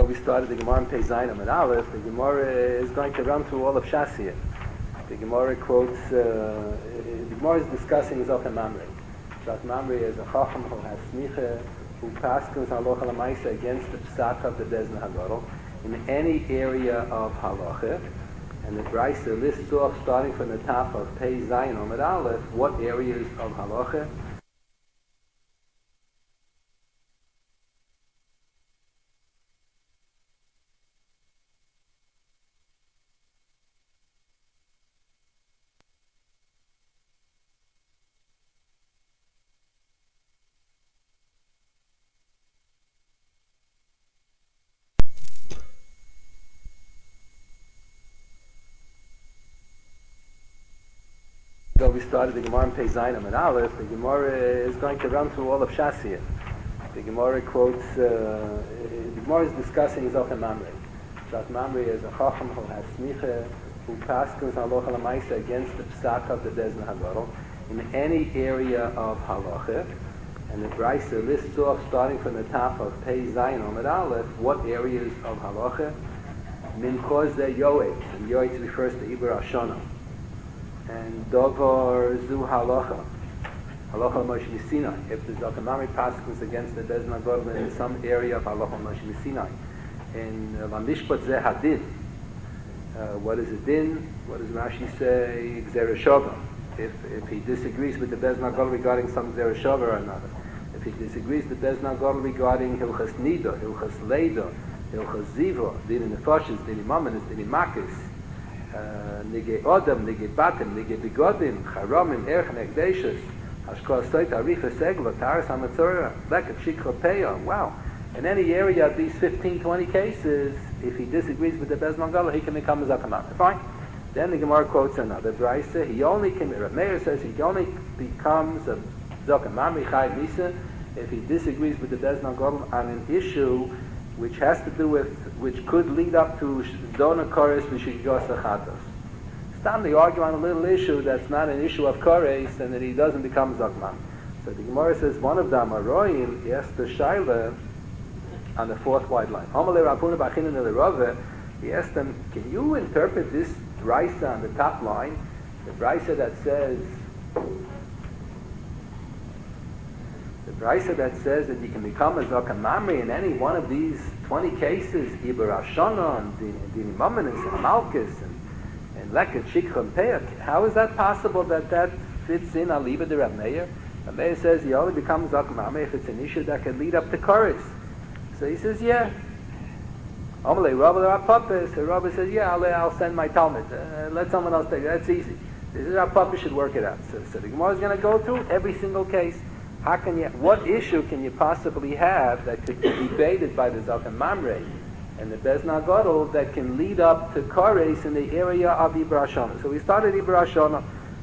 Though we started the Gemara in Pei Zayin and Aleph, the Gemara is going to run through all of Shas here. The Gemara quotes, the Gemara is discussing Zok and Mamre. Zok Mamre is a Chacham who has smicha, who paskins halacha l'maisa against the psak of the Bezdin Hagadol in any area of halacha. And the Brisa lists off, starting from the top of Pei Zayin and Aleph, what areas of halacha. Though we started the Gemara in Pei Zayin and Aleph, the Gemara is going to run through all of Shas here. The Gemara quotes, the Gemara is discussing Zok and Mamre. Zok Mamre is a Chacham who has smicha, who paskins halacha l'maisa against the psak of the Bezdin Hagadol in any area of halacha. And the Brisa lists off, starting from the top of Pei Zayin and Aleph, what areas of halacha. Min koz de yoetz, and yoetz refers to Iber Ashana. And Dovar Zu Halacha. Halacha Moshe Sinai. If the Zok and Mamre paskins against the Bezdin Hagadol in some area of Halacha Moshe Sinai. In Lamishpat Ze Hadin. What is a din? What does Rashi say? Gzera Shava. If he disagrees with the Bezdin Hagadol regarding some Gzera Shava or another. If he disagrees with the Bezdin Hagadol regarding Hilchas Nida, Hilchas Leida, Hilchas Ziva, Din Nefashis, Din Mamanis, Din Makis, Nige Odam, Nige Batim, Nige Bigodim, Charamim, Erch Negdeshus, Hashkol Stoit, Arifa Segla, Taras Hamatzora, Lekab Shikha Peya. Wow. In any area of these 15, 20 cases, if he disagrees with the Bezdin Hagadol, he can become a Zakamata. Fine. Then the Gemara quotes another Brisa. He only can, Rav Meir says, he only becomes a Zok and Mamre Chai Misa if he disagrees with the Bezdin Hagadol on an issue which has to do with, which could lead up to Dona Kores V'Shigos Achatos. Stam they argue on a little issue that's not an issue of Kores, and that he doesn't become Zok Mam. So the Gemara says one of them, Aroim, asked the Shaila on the fourth wide line. He asked them, can you interpret this Brisa on the top line, the Brisa that says that you can become a Zok and Mamre in any one of these 20 cases, Iber Ashana, and Dini Mamanis, and Malchus, and Leket, Shikha, and Peah. How is that possible that fits in Aliba de Rav Meir? Rav Meir says he only becomes Zok and Mamre if it's an issue that can lead up to Koris. So he says, yeah. Amalei Rabbi so Rabbi says, yeah, I'll send my Talmud. Let someone else take it. That's easy. This is our Papa should work it out. So the Gemara is going to go through every single case. How can you? What issue can you possibly have that could be debated by the Zok and Mamre and the Bezdin Hagadol that can lead up to Kores in the area of Iber Ashana? So we started Iber Ashana.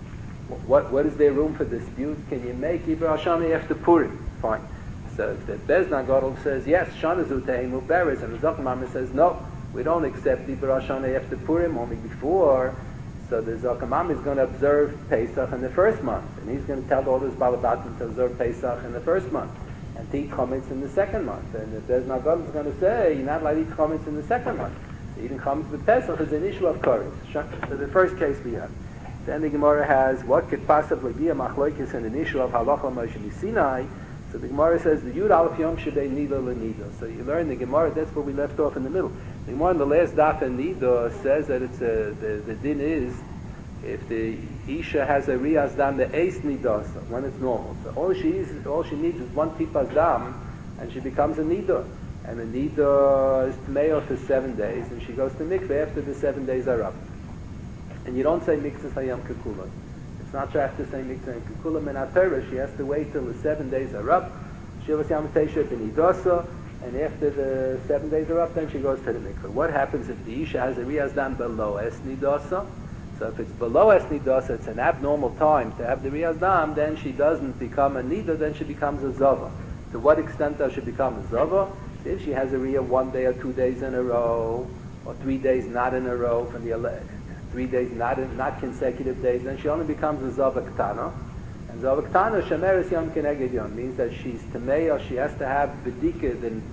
What is there room for dispute? Can you make Iber Ashana after Purim? Fine. So if the Bezdin Hagadol says yes, Shana Zuteimu Beres, and the Zok and Mamre says no, we don't accept Iber Ashana after Purim, only before. So the Zok and Mamre is going to observe Pesach in the first month, and he's going to tell all his Balabatim to observe Pesach in the first month, and to eat chametz in the second month. And the Bezdin Hagadol is going to say you're not allowed to eat chametz in the second month. So eating chametz with Pesach is an issue of Koris. So the first case we have. Then the Gemara has what could possibly be a machlokes and an issue of halacha Moshe Sinai. So the Gemara says the Yud Aleph Yom Shebei Nida LeNida. So you learn the Gemara. That's where we left off in the middle. The Gemara in the last daf in Nida says that it's the din is if the Isha has a Riyaz Dam, the Eis Nidas, when it's normal. So all she needs is one Tipas Dam, and she becomes a Nida. And a Nida is Tmeah for 7 days, and she goes to Mikveh after the 7 days are up. And you don't say Mikveh Hayam Kekula. It's not true to say Mikveh Hayam Kekula Menatera. She has to wait till the 7 days are up. Shivas Yam Tesha Benidasa, and after the 7 days are up, then she goes to the Mikveh. What happens if the Isha has a Riyaz Dam below Es Nidasa? So if it's below Es Nidasa, it's an abnormal time to have the Riyaz Dam, then she doesn't become a Nida, then she becomes a Zava. To what extent does she become a Zava? If she has a Riyah 1 day or 2 days in a row, or 3 days not in a row, from the 3 days not consecutive days, then she only becomes a Zava Ktana. And Zava Ktana, Shemeres Yom Keneged Yom, means that she's Tameya, she has to have B'dika,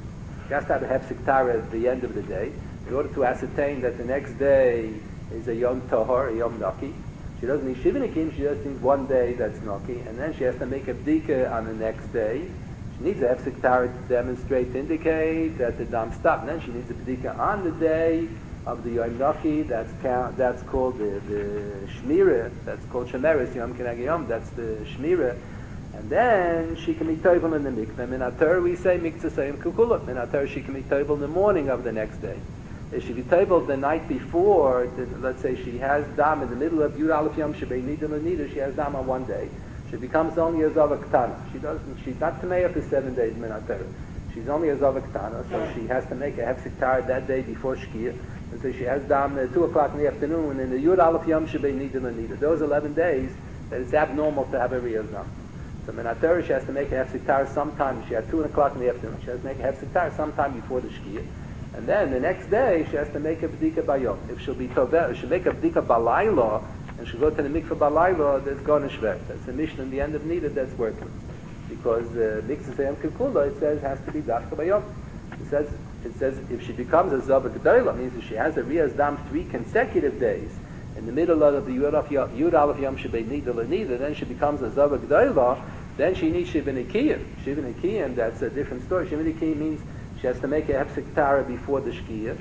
She has to have a hefsek tara at the end of the day in order to ascertain that the next day is a yom tohor, a yom naki. She doesn't need shivinikim, she just needs one day that's naki, and then she has to make a bdika on the next day. She needs a hefsek tara to demonstrate, to indicate that the dam stopped, and then she needs a bdika on the day of the yom naki, that's called the shmira, that's called shemeres, yom keneg yom, that's the shmira. And then she can be toivel in the mikveh. In Torah we say mikveh sayim kukula. In Torah she can be toivel in the morning of the next day. If she be toivel the night before, let's say she has dam in the middle of Yud Aleph Yom Shebei Nida L'Nida, she has dam on one day. She becomes only a Zava Ktana. She's not Tameya for 7 days in Torah. She's only a Zava Ktana, so she has to make a hefsek tara that day before Shkia. And so she has dam at 2 o'clock in the afternoon in the Yud Aleph Yom Shebei Nida L'Nida. Those 11 days that it's abnormal to have a Riyaz dam. So in Torah she has to make a hefsek tara sometime. She had 2 o'clock in the afternoon. She has to make a hefsek tara sometime before the Shkia. And then the next day she has to make a bdika bayom. If she'll be tovel, she'll make a bdika balayla, and she'll go to the mikveh balayla, that's gone shvet. That's the mission in the end of Nida that's working. Because mikveh sayam kikula, it says, has to be dafka bayom. It says if she becomes a zava gedola, means if she has a riyaz dam 3 consecutive days, in the middle of the Yud Aleph Yom Shebei Nida L'Nida, then she becomes a zava gedola, then she needs Shiva Nikiyim. Shiva Nikiyim, that's a different story. Shiva Nikiyim means she has to make a hefsek tara before the shkia,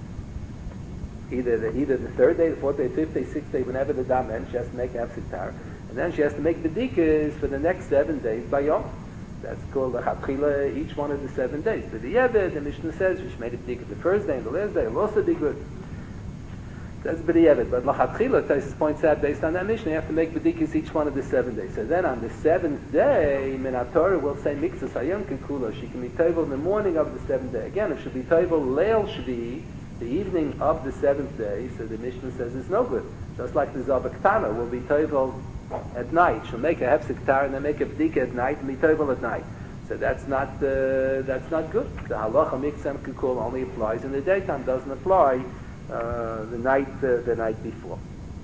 either the 3rd day, the 4th day, 5th day, 6th day, whenever the dam ends, she has to make a hefsek tara, and then she has to make bedikas for the next 7 days by yom. That's called the chatchila, each one of the 7 days. But the Yeved, the Mishnah says, she made a bedikas the first day and the last day, it'll also be good. That's b'di'evet. But lachatchila, Taisus points out, based on that Mishnah, you have to make bedikas each one of the 7 days. So then on the 7th day, Min Torah will say mikzas hayom kekula. She can be toivel in the morning of the 7th day. Again, if she'll be toivel leil shvi, the evening of the 7th day, so the Mishnah says it's no good. Just like the Zava Ktana will be toivel at night. She'll make a hefsek tara and then make a bdika at night and be toivel at night. So that's not good. The halacha mikzam kekula only applies in the daytime, doesn't apply the night before.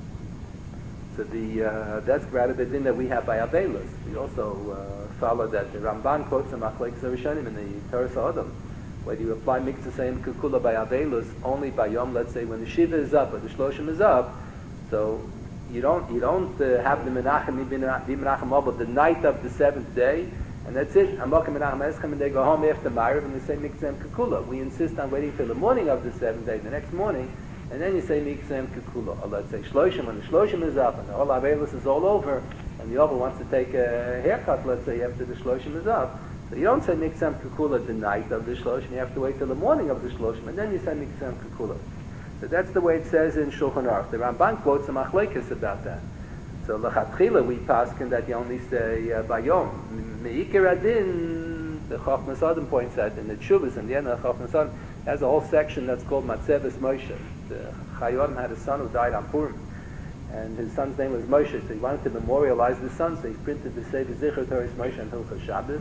So that's rather the din that we have by Avelos. We also follow that the Ramban quotes the Machlekes Rishonim in the Torah Sa'odam, where you apply mikzah sayim kukula by Avelos only by Yom, let's say when the Shiva is up or the Shloshim is up. So you don't have the Menachem Menachem the night of the 7th day, and that's it. Amakim Menachem Eschem, and they go home after Ma'ariv and they say mikzah kukula. We insist on waiting till the morning of the 7th day, the next morning, and then you say mikzah kukula. Or let's say Shloshim, when the Shloshim is up and the whole Avelos is all over, and the other wants to take a haircut, let's say after the Shloshim is up. So you don't say mikzah kukula the night of the Shloshim. You have to wait till the morning of the Shloshim, and then you say mikzah kukula. So that's the way it says in Shulchan Aruch. The Ramban quotes a machlekes about that. So lechatchila we paskin that you only say bayom. Meikir adin, the Chachmas Adam points out in the Tshuvas, in the end of the Chachmas Adam, has a whole section that's called Matzeves Moshe. The Chayyim had a son who died on Purim, and his son's name was Moshe, so he wanted to memorialize the son, so he printed the Sefer Zichur Torah Moshe and Hilchos Shabbos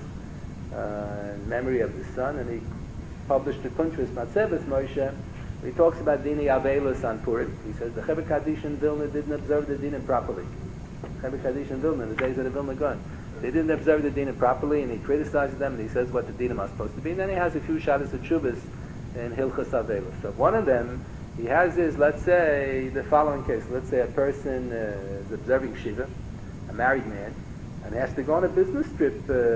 in memory of the son, and he published the Kuntras Matzeves Moshe. He talks about Dini Avelos on Purim. He says the Cheved Kaddish in Vilna didn't observe the Dinim properly. Cheved Kaddish in Vilna, in the days of the Vilna Gaon, they didn't observe the Dinim properly, and he criticizes them, and he says what the Dinim are supposed to be. And then he has a few shadows of Tshuvas in Hilchos Avelos. So one of them, he has is, let's say, the following case. Let's say a person is observing Shiva, a married man, and he has to go on a business trip.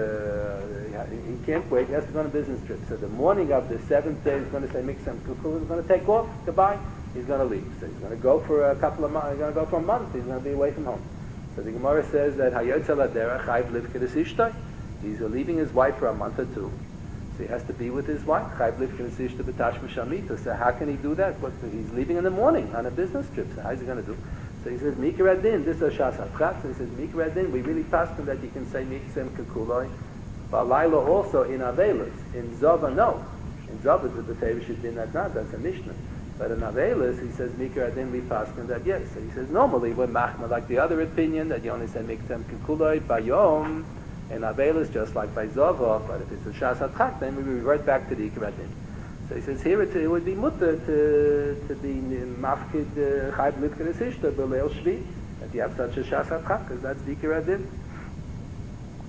He can't wait. He has to go on a business trip. So the morning of the 7th day, he's going to say Mikzam Kukul. He's going to take off. Goodbye. He's going to leave. So he's going to go for a couple of months. He's going to go for a month. He's going to be away from home. So the Gemara says that Hayotzel Adera Chayv Livkedes Ishtai. He's leaving his wife for a month or two. So he has to be with his wife. Chayv Livkedes Ishtai B'Tash M'Shamita. So how can he do that? He's leaving in the morning on a business trip. So how's he going to do? So he says, Mikra Adin, this is Shas HaPchat. So he says, Mikra Adin, we really passed him that you can say Mikzem Kekuloi. But Laila also in Avelis. In Zova, no. In Zova, the B'Tevish Din, that's not. That's a Mishnah. But in Avelis, he says, Mikra Adin, we passed him that yes. So he says, normally, we're Machma, like the other opinion, that you only say Mikzem Kekuloi, Bayom, in Avelis, just like by Zova. But if it's a Shas HaPchat, then we revert back to the Ikra Adin. So he says here it would be mutter to be mafkid chayv livkedes ishta b'leil shvi, that you have such a shas ha'chak, because that's the ikar adin.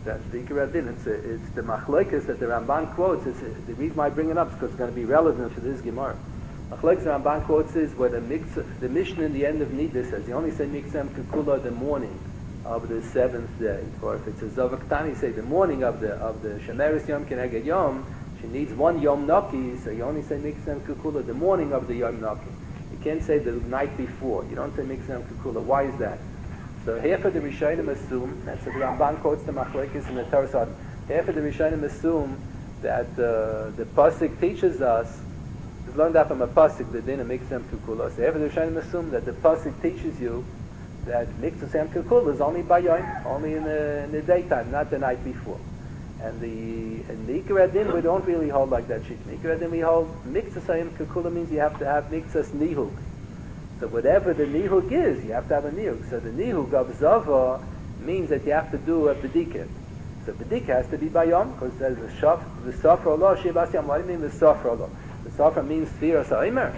That's the Ikar Adin. It's the Machlokes that the Ramban quotes. The reason why I bring it up is because it's going to be relevant for this Gemara. Machlokes the Ramban quotes is where the Mishnah in the end of Nida says, you only say Mikzem Kekula the morning of the seventh day. Or if it's a Zavak Tani, say the morning of the Shemeris Yom Keneged Yom, she needs one Yom Naki, so you only say Mikzem Kekula the morning of the Yom Naki. You can't say the night before. You don't say Mikzem Kekula. Why is that? So half of the Rishonim assume, that's what the Ramban quotes the Machlokes in the Torah Sod, half of the Rishonim assume that the Pasuk teaches us, we've learned that from a Pasuk, the din of Mikzem Kekula. So half of the Rishonim assume that the Pasuk teaches you that Mikzem Kekula is only by Yom, only in the daytime, not the night before. And the Ikar Adin, we don't really hold like that. In Ikar Adin we hold Mikzem Kekula means you have to have Mikzas Nihug. So whatever the nihug is, you have to have a nihug. So the nihug of Zava means that you have to do a bedika. So bedika has to be by Yom, because it says the Sofra Allah, Shivas Yom. What do you mean the Sofra Allah? The Sofra means Sfira Sa'imer.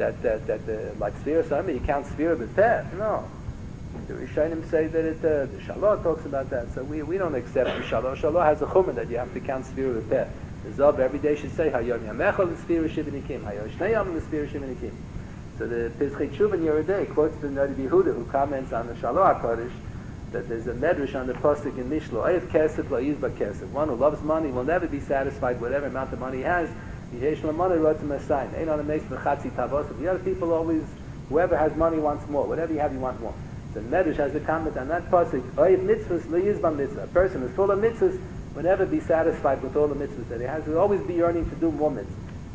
That like Sfira Sa'imer, you count Sfira B'Peh. No. The Rishonim say that the Shalah talks about that. So we don't accept the Shalah. Shalah has a chumrah that you have to count Sfira B'Peh. The Zav every day should say Hayom Yamechel Sfira Shivinikim, Hayom Shnei Yom Sfira Shivinikim. So the Pizchei Tshuva in Yeridei quotes the Nadi Yehuda, who comments on the Shalom HaKadosh, that there's a medrash on the pasuk in Mishlo, Oyev Kesef Lo Yizba Kesef. One who loves money will never be satisfied with whatever amount of money he has. Yesh Lamoneh Rotzim Esayin. Ein on a meis b'chatzi tavos. The other people always, whoever has money wants more. Whatever you have, you want more. So the medrash has a comment on that pasuk, Oyev Mitzvahs Lo Yizba Mitzvah. A person who's full of mitzvahs will never be satisfied with all the mitzvahs that he has. He'll always be yearning to do more mitzvahs.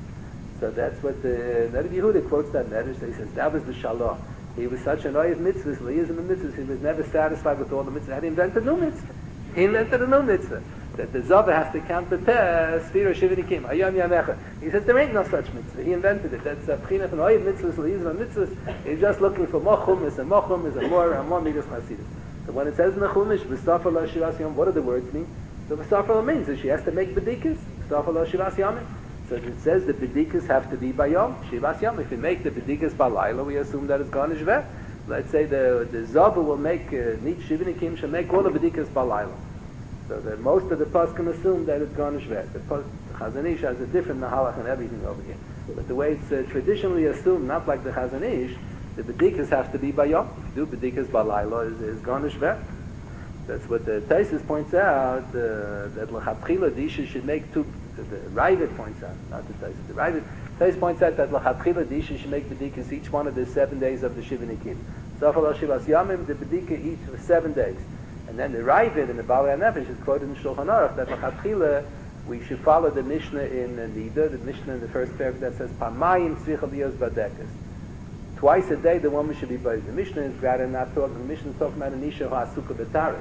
So that's what the Nadi Yehuda quotes that medrash. He says that was the Shalah. He was such an oyev mitzvahs, liyizim mitzvahs. He was never satisfied with all the mitzvahs. He invented a new mitzvah. He invented a new mitzvah that the Zava has to count the peh, Sfira Shivinikim, Hayom Yamecha. He says there ain't no such mitzvah. He invented it. That's a pchina from oyev mitzvahs, liyizim mitzvahs. He's just looking for more chumis and more midas chasidus. So when it says in the chumash, v'safar lo shivas yom, what do the words mean? So v'safar means that she has to make bedikas. V'safar lo shivas yomim. So it says the bedikas have to be by Yom, Shivas Yom. If you make the bedikas by Laila, we assume that it's Garnish Veh. Let's say the Zava will make, Nit Shivinikim shall make all the bedikas by Laila. So that most of the Paskim assume that it's Garnish Veh. The Chazon Ish has a different Nahalach and everything over here. But the way it's traditionally assumed, not like the Chazon Ish, the bedikas have to be by Yom. If you do bedikas by Laila, is Garnish Veh. That's what the Taisus points out, that L'chatchila, the Isha should make two. The Ravid points out, not the Taisus. The Taisus points out that L'chatchila, the Isha should make bedikas each one of the 7 days of the Shivinikim. Zafal Shivas Yamim, the bedika each for 7 days. And then the Ravid and the Balei HaNefesh is quoted in Shulchan Aruch that L'chatchila, we should follow the Mishnah in Nida, the Mishnah in the first paragraph that says, Pamayim tzricha liyos badekas. Twice a day the woman should be bathed. The Mishnah is rather not talking, the Mishnah is talking about an Isha who has sukkah b'taris.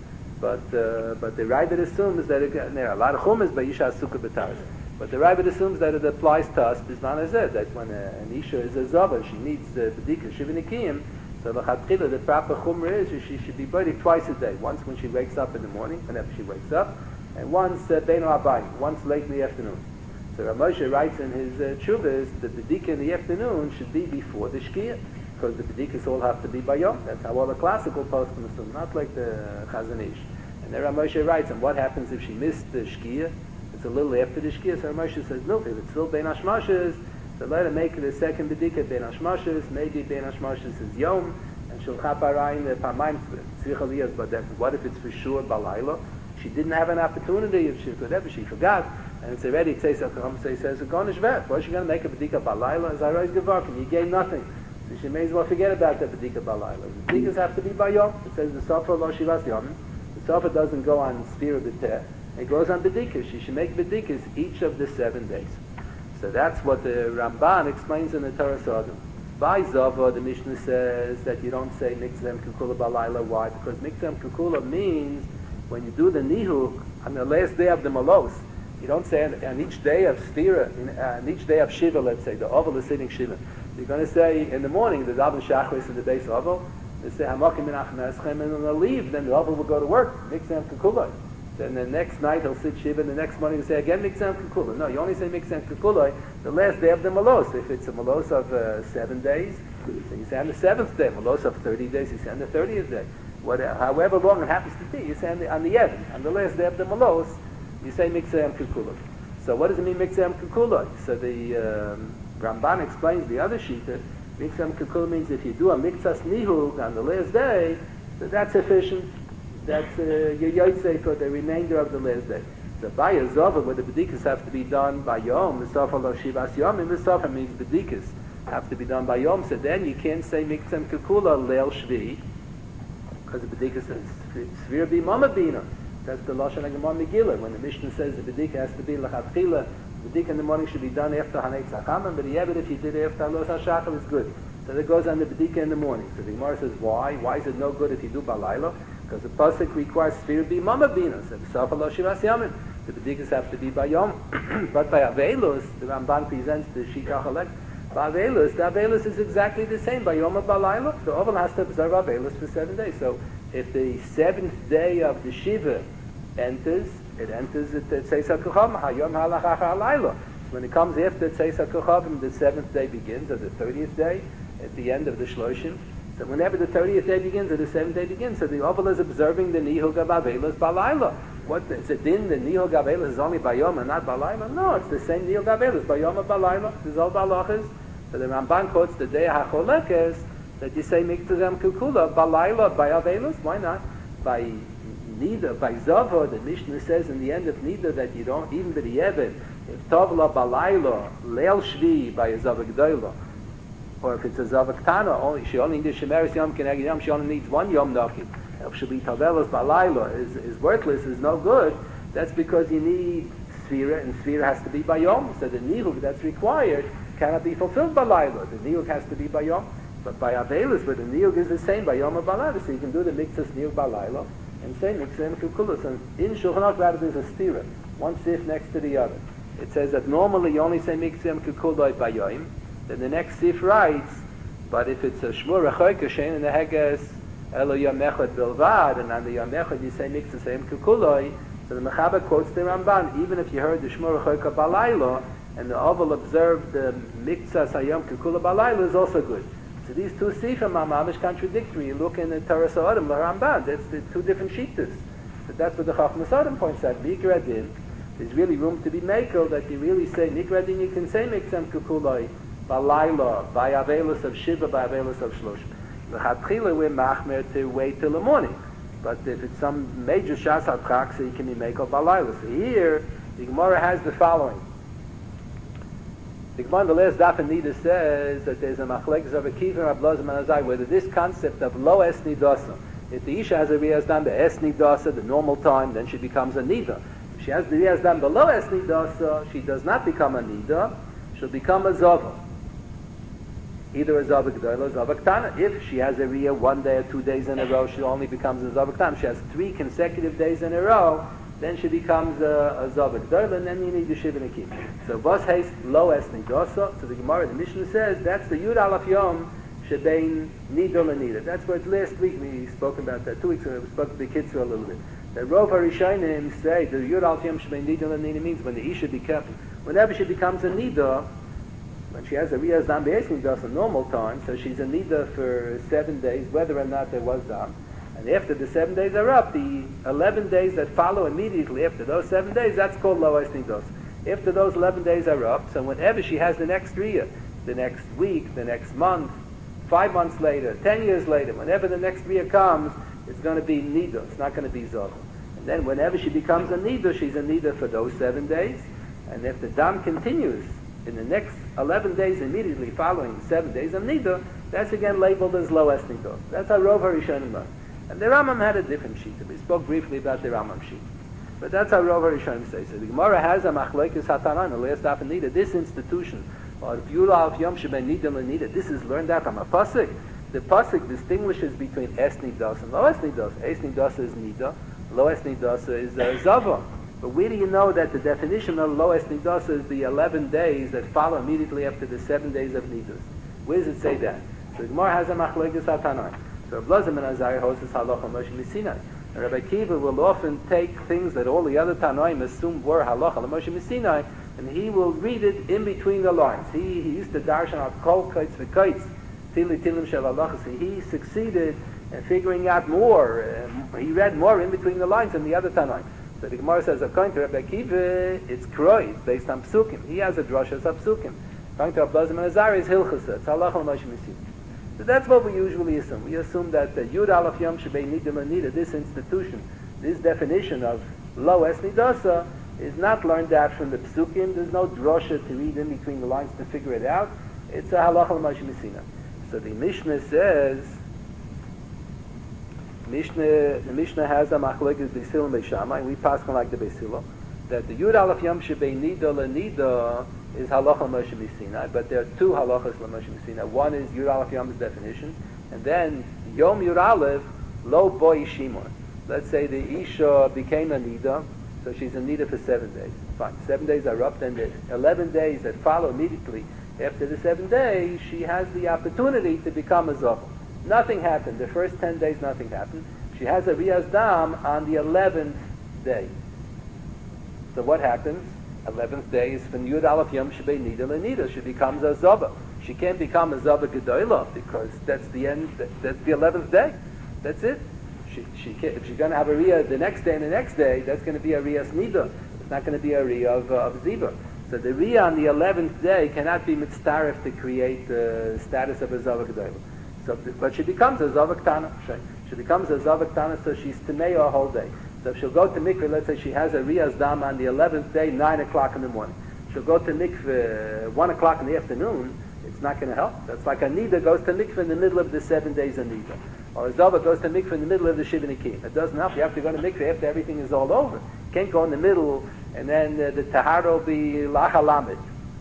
But the Ravid assumes that there are a lot of chumas by Isha Sukkah B'taris. But the Ravid assumes that it applies to us Bizman Hazeh, that when an Isha is a Zava, she needs the B'dika Shivinikim, so L'chatchila, the proper chumra is she should be buried twice a day. Once when she wakes up in the morning, whenever she wakes up, and once Beino Abayim, once late in the afternoon. So Rav Moshe writes in his Tshuvas that the B'dika in the afternoon should be before the Shkia, because the bedikas all have to be by Yom. That's how all the classical poskim assume, not like the Chazon Ish. And then Rav Moshe writes, and what happens if she missed the Shkia? It's a little after the Shkia, so Rav Moshe says, no, if it's still Bein Hashmashas, so let her make it a second bedika, Bein Hashmashas, maybe Bein Hashmashas is Yom, and she'll chap arayin Pamayim Tzricha Liyos Badek. What if it's for sure Balayla? She didn't have an opportunity, if she could ever, she forgot, and it's already, it says, Gonish Vet. Why is she going to make a bedika Balayla? As I rise Gevarkim, you gain nothing. So she may as well forget about the B'dika Balayla. The B'dikas have to be by Yom. It says the Sofra Lo Shivas Yom. The Sofra doesn't go on Sfira B'teh. It goes on B'dikas. She should make B'dikas each of the 7 days. So that's what the Ramban explains in the Torah Sodom. By Zava, the Mishnah says that you don't say Mikzem Kukula Balayla. Why? Because Mikzem Kukula means when you do the Nihuk on the last day of the Malos, you don't say on each day of Sfira, on each day of Shiva, let's say, the Oval is sitting Shiva. You're going to say in the morning, the Daven Shachris in the base Oval, they say Hamakim Minach Meschem, and then they'll leave, then the Oval will go to work, Mikzem Kukuloi. Then the next night he'll sit Shiva, and the next morning he'll say again Mikzem Kukuloi. No, you only say Mikzem Kukuloi the last day of the Malos. If it's a Malos of 7 days, then you say on the 7th day. Malos of 30 days, you say on the 30th day. however long it happens to be, you say on the Evan, on the last day of the Malos, you say Mikzeh Kukula. So what does it mean Mikzeh Kukula? So the Ramban explains the other Shita. Mikzeh Kukula means if you do a Mikzas Nihug on the last day, so that's sufficient. That's your Yotzei for the remainder of the last day. So by a Zova, where the Bedikas have to be done by Yom, the Sofa Lo Shivas Yom, and the Sofa means Bedikas have to be done by Yom, so then you can't say Mikzeh Kukula Leil Shvi, because the Bedikas says Svir Bi Mama Bina. That's the Lashon HaGemara Megillah. When the Mishnah says the Bedika has to be L'chatchila, the Bedika in the morning should be done after Hanetz HaChamam, but if you did it after Halos HaShachar, it's good. So that goes on the Bedika in the morning. So the Gemara says, why? Why is it no good if you do Balayla? Because the Pasuk requires Sfir Bi Mama Bina. So B'Sofa Lo Shivas Yamin. The Bedikas have to be by Yom. But by Avelus, the Ramban presents the Shikach Halek. By Avelus, the Avelus is exactly the same. By Yom of Balayla, the Oval has to observe Avelus for 7 days. So if the 7th day of the Shiva enters at Tzeis HaKochavim, Hayom Halach Achar Halayla. When it comes after Tzeis HaKochavim, the 7th day begins, or the 30th day, at the end of the Shloshim. So whenever the 30th day begins, or the 7th day begins, so the Oval is observing the Nihug of Avelos Balayla. What is it in the Nihug of Avelos is only by Yom and not Balayla? No, it's the same Nihug of Avelos, by Yom and Balayla. There's all Balachas. So the Ramban quotes the Day HaCholekes, that you say Miktzah Kukula, Balayla, by Avelos. Why not? By Nida, by Zava, the Mishnah says in the end of Nida that you don't, even by the Eved, if Tovla Balayla, Leil Shvi, by a Zava G'dayla, or if it's a Zava Ktana, she only needs Shemeres Yom Keneged Yom, she only needs one Yom Nochi. If she be Tovelas Balayla is worthless, is no good, that's because you need Sfira, and Sfira has to be by Yom, so the Nihug that's required cannot be fulfilled by Balayla. The Nihug has to be by Yom, but by Avelis, where the Nihug is the same by Yom and Balayla, so you can do the Mikzas Nihug Balayla, and say Mikzeh Kukula. So in Shulchan Aruch rather there's a stira, one sif next to the other. It says that normally you only say Mikzeh Kukula by Yom. Then the next sif writes, but if it's a Shmur Rechoyke Shein in the Heges Elo Yom Echad Bilvad, and on the Yom Echad you say Mikzeh Kukula, so the Mechaber quotes the Ramban, even if you heard the Shmur Rechoyke Balayla, and the Oval observed the Mikzeh Hayom Kukula Balayla is also good. So these two sifim are mamish contradictory. You look in the Torah Sa'adim, the Ramban, that's the two different shittas. But that's what the Chachmas Sa'adim points out. Mikra Din, there's really room to be makel, that you really say, Mikra Din, you can say Mikzeh Kukuloi, Balayla, by Avelos of Shiva, by Avelos of Shloshim. L'chatchila, we're machmer to wait till the morning. But if it's some major Shas HaTchak, so you can be makel Balayla. So here, the Gemara has the following. The Gemara in the last daf in Nida says that there's a machlekes of a kiva and Rav Elazar ben Azai, whether this concept of lo esni dasa, if the isha has a riyaz dam the esni dasa, the normal time, then she becomes a nida. If she has the riyaz dam below esni dasa, she does not become a nida, she'll become a zava. Either a zava g'dayla or zava ktana. If she has a riyah 1 day or 2 days in a row, she only becomes a zava ktana. If she has 3 consecutive days in a row, then she becomes a Zavak Doyle, and then you need the Shiva Nakim. So Vos Heist Lo Esni Dosa, so the Gemara, the Mishnah says, that's the Yud Alaf Yom Shebein Nidol and Nida. That's what last week we spoke about that, 2 weeks ago, we spoke to the kids for a little bit. The Rov HaRishonim say, the Yud Alaf Yom Shebein Nidol and Nida means when the Isha becomes, whenever she becomes a Nida, when she has a Riyaz Dam Be'esni Dosa, normal time, so she's a Nida for 7 days, whether or not there was Dam. And after the 7 days are up, the 11 days that follow immediately after those 7 days, that's called Lo Esni Dos. After those 11 days are up, so whenever she has the next Riyah, the next week, the next month, 5 months later, 10 years later, whenever the next Riyah comes, it's going to be Nida. It's not going to be Zohar. And then whenever she becomes a Nida, she's a Nida for those 7 days. And if the Dam continues in the next 11 days immediately following 7 days of Nida, that's again labeled as Lo Esni Dos. That's how Rov HaRishonim learned. And the Rambam had a different sheet. We spoke briefly about the Rambam sheet. But that's how Rov HaRishonim says. So the Gemara has a machlokes Hatanan, the last daf in Nida. This institution, or Yud Alaf Yom Shebein Nida L'Nida, this is learned out from a pasuk. The pasuk distinguishes between Esni Das and Lo Esni Das. Esni Das is Nida, Lo Esni Das is Zava. But where do you know that the definition of Lo Esni Das is the 11 days that follow immediately after the 7 days of Nidas? Where does it say that? So the Gemara has a machlokes Hatanan. So Rav Elazar ben Azai holds this halacha Moshe Missinai. And Rabbi Kiva will often take things that all the other Tanoim assumed were halacha Moshe Missinai, and he will read it in between the lines. He used to darshan out kol kaitz v'kaitz tili tilim shel halachas. He succeeded and figuring out more. He read more in between the lines than the other Tanaim. So the Gemara says, according to Rabbi Akiva, it's Kroi, it's based on Psukim. He has a drasha of Psukim. According to Rabbi Lazar Azari, it's Hilchasa, it's Halacha L'Moshe Messina. So that's what we usually assume. We assume that the Yud Aleph Yom Shebei Nida L'Nida, this institution, this definition of Lo Es Nidasa, is not learned out from the Psukim. There's no drasha to read in between the lines to figure it out. It's a Halacha L'Moshe Messina. So the Mishnah says, the Mishnah has a machlokes Beis Hillel and Beis Shammai, and we pass on like the Beis Hillel, that the Yud Aleph Yom Shebei Nida L'Nida is halacha Moshe Messina, but there are two halachas Moshe Messina. One is Yud Aleph Yom's definition, and then Yom Yud Aleph Lo Boi Shimon. Let's say the Isha became a Nida, so she's a Nida for 7 days. Fine, 7 days are up, then the 11 days that follow immediately after the 7 days, she has the opportunity to become a Zohar. Nothing happened. The first 10 days, nothing happened. She has a Riyaz Dam on the 11th day. So what happens? 11th day is from Yud Aleph Yom Shebei Nida L'Nida. She becomes a Zava. She can't become a Zava Gedolah because that's the end. That's the 11th day. That's it. She can't, if she's going to have a Riyah the next day and the next day, that's going to be a Riyas Nida. It's not going to be a Riyah of Ziva. So the Riyah on the 11th day cannot be mitzaref to create the status of a Zava Gedolah. So, but she becomes a Zava Ktana. She becomes a Zava Ktana, so she's Tamei a whole day. So if she'll go to mikveh, let's say she has a Riyaz Dam on the 11th day, 9 o'clock in the morning. She'll go to mikveh 1 o'clock in the afternoon, it's not going to help. That's like a Nida goes to mikveh in the middle of the 7 days of Nida. Or a Zava goes to mikveh in the middle of the Shiva Nikim. It doesn't help. You have to go to mikveh after everything is all over. You can't go in the middle and then the Tahara will be Lachalamid.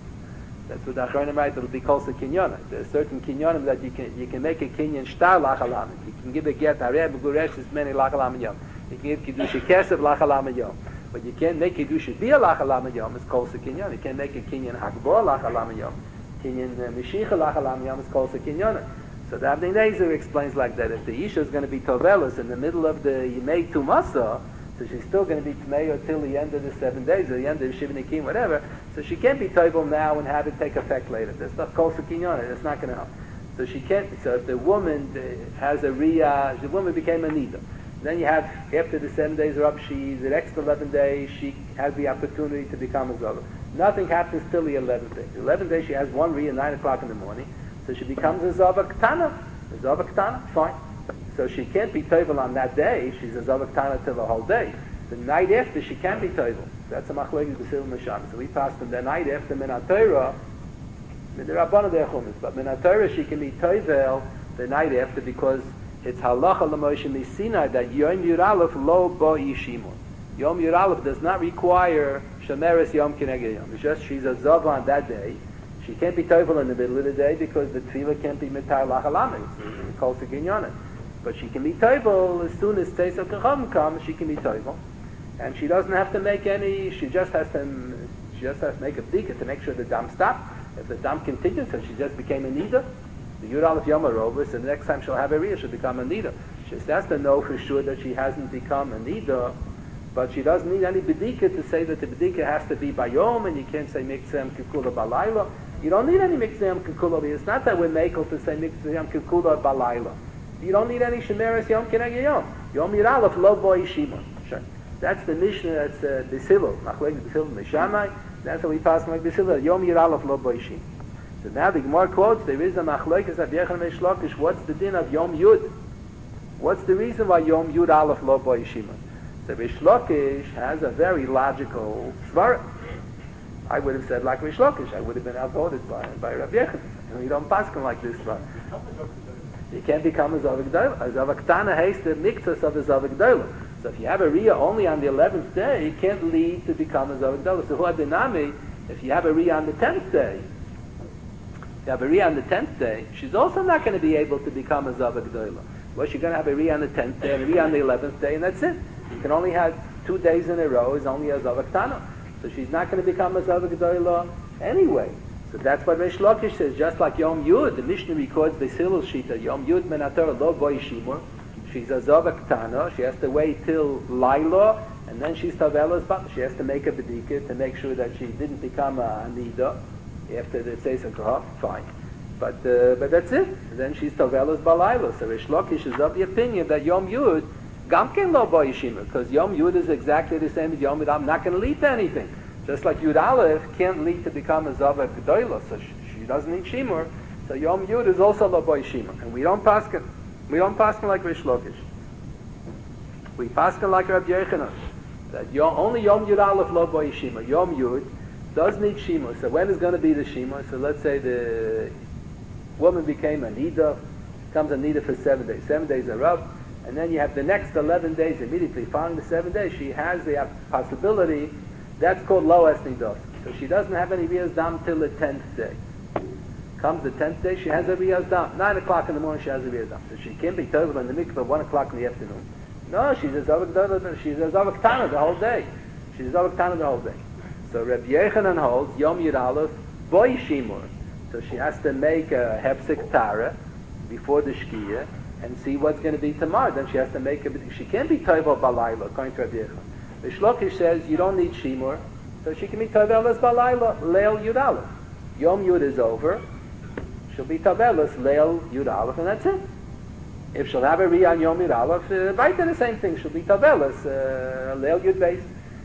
That's what the Achronim write, it'll be called a Kinyana. There are certain Kinyanim that you can make a Kinyan Shtar Lachalamid. You can give a get, Areb, Guresh, is many Lachalamid Yom. You can give Kiddush Kesef Lachalamid Yom. But you can't make Kiddush Bia Lachalamid Yom, it's called a Kinyan. You can't make a Kinyan Hakbor Lachalamid Yom. Kinyan Mishicha Lachalamid Yom is called a Kinyana. So the Avnei Nezer explains like that. If the Isha is going to be Tovelis in the middle of the Yimei Tumasa, so she's still going to be Tmei until the end of the 7 days, or the end of Shiva Nikim, whatever. So she can't be Tovel now and have it take effect later. There's stuff called Kinyana. It's not going to help. So she can't. So if the woman has a Riyah, the woman became a Nida. Then you have, after the 7 days are up, the next 11 days, she has the opportunity to become a Zava. Nothing happens till the 11th day. The 11th day, she has one Riyah, 9 o'clock in the morning. So she becomes a Zava Ktana. A Zava Ktana, fine. So she can't be Tovel on that day. She's a Zava Ktana till the whole day. The night after, she can't be Tovel. That's a machlokes Beis Hillel and Shammai. So we passed from the night after Minat Torah, the Rabbanu Dechumis. But Minat Torah, she can be Tovel the night after because it's halacha l'Moshe Messina that Yom Yud Aleph lo bo yishimun. Yom Yud Aleph does not require shemeres Yom Keneged Yom. It's just she's a Zava on that day. She can't be Tovel in the middle of the day because the tefillah can't be mitar lachalamid. It's called Sekinyonet. But she can be Tovel as soon as Teis HaKacham comes. She can be Tovel, and she doesn't have to make any. She just has to make a bdika to make sure the dam stops. If the dam continues, so she just became a nida. The Yud Aleph Yom are over, so the next time she'll have a riyah, she'll become a nida. She just has to know for sure that she hasn't become a nida, but she doesn't need any bdika to say that the bdika has to be by yom, and you can't say mikzeh kikula balayla. You don't need any mikzeh kikula. It's not that we're makel to say mikzeh kikula balayla. You don't need any shemeres yom keneged yom. Yom Yud Aleph lo bo yishimon. That's the Mishnah. That's Beis Hillel. Machlokes Beis Hillel and Beis Shammai. That's how we pass like Beis Hillel. Yom Yud Aleph lo bo yishimon. So now the Gemara quotes, there is a machlokes of Yechon and Reish Lakish. What's the din of Yom Yud? What's the reason why Yom Yud Aleph lo bo yishimon? So Reish Lakish has a very logical svara. I would have said like Reish Lakish. I would have been outvoted by Rav Yechon. We don't pass him like this svara. You can't become a Zavak Dola. A Zavak Tana has the mixus of a Zavak Dola. So if you have a Riyah only on the 11th day, it can't lead to become a Zavak Dola. So Huadinami, if you have a Riyah on the 10th day, she's also not going to be able to become a Zavak Dola. Well, she's going to have a Riyah on the 10th day and a Riyah on the 11th day, and that's it. You can only have 2 days in a row is only a Zavak Tana. So she's not going to become a Zavak Dola anyway. So that's what Reish Lakish says. Just like Yom Yud, the Mishnah records Beis Hillel Shita, Yom Yud Minat Torah lo bo yishimur. She's a Zava Ktana. She has to wait till Laila, and then she's Tavelas Bat. She has to make a bedika to make sure that she didn't become a Nida after the Tzeis HaKahaf. Fine. But that's it. Then she's Tovelas Balayla. So Rish Lakish is of the opinion that Yom Yud, Gamken Lo Bo Yishima, because Yom Yud is exactly the same as Yom Yud. I'm not going to lead to anything. Just like Yud Aleph can't lead to become a Zava G'doyla, so she doesn't need Shimur. So Yom Yud is also Lo Bo Yishima. And we don't paskin. We don't paskin like Rish Lakish. We paskin like Rabbi Yochanan. That only Yom Yud Aleph Lo Bo Yishima. Yom Yud does need Shimur. So when is going to be the Shimur? So let's say the woman became a Nida, becomes a Nida for 7 days. 7 days are up, and then you have the next 11 days immediately following the 7 days. She has the possibility, that's called Loas Nidos. So she doesn't have any Riyaz Dam till the 10th day. Comes the 10th day, she has a Riyaz Dam. 9 o'clock in the morning, she has a Riyaz Dam. So she can't be total in the mikveh at 1 o'clock in the afternoon. No, she's a Zavak Tana the whole day. She's a Zavak Tana the whole day. So Reb Yechanan holds Yom Yud Aleph Boy Shimur. So she has to make a Hefsek Tara before the Shkia and see what's going to be tomorrow. Then she has to make she can't be Toivel Balayla, according to Reb Yechanan. The Shlokish says you don't need Shimur, so she can be Tovelas Balayla, Leil Yud Aleph. Yom Yud is over, she'll be Tovelas, Leil Yud Aleph, and that's it. If she'll have a Riyah on Yom Yud Aleph, right then the same thing, she'll be Tovelas, Leil Yud Beis.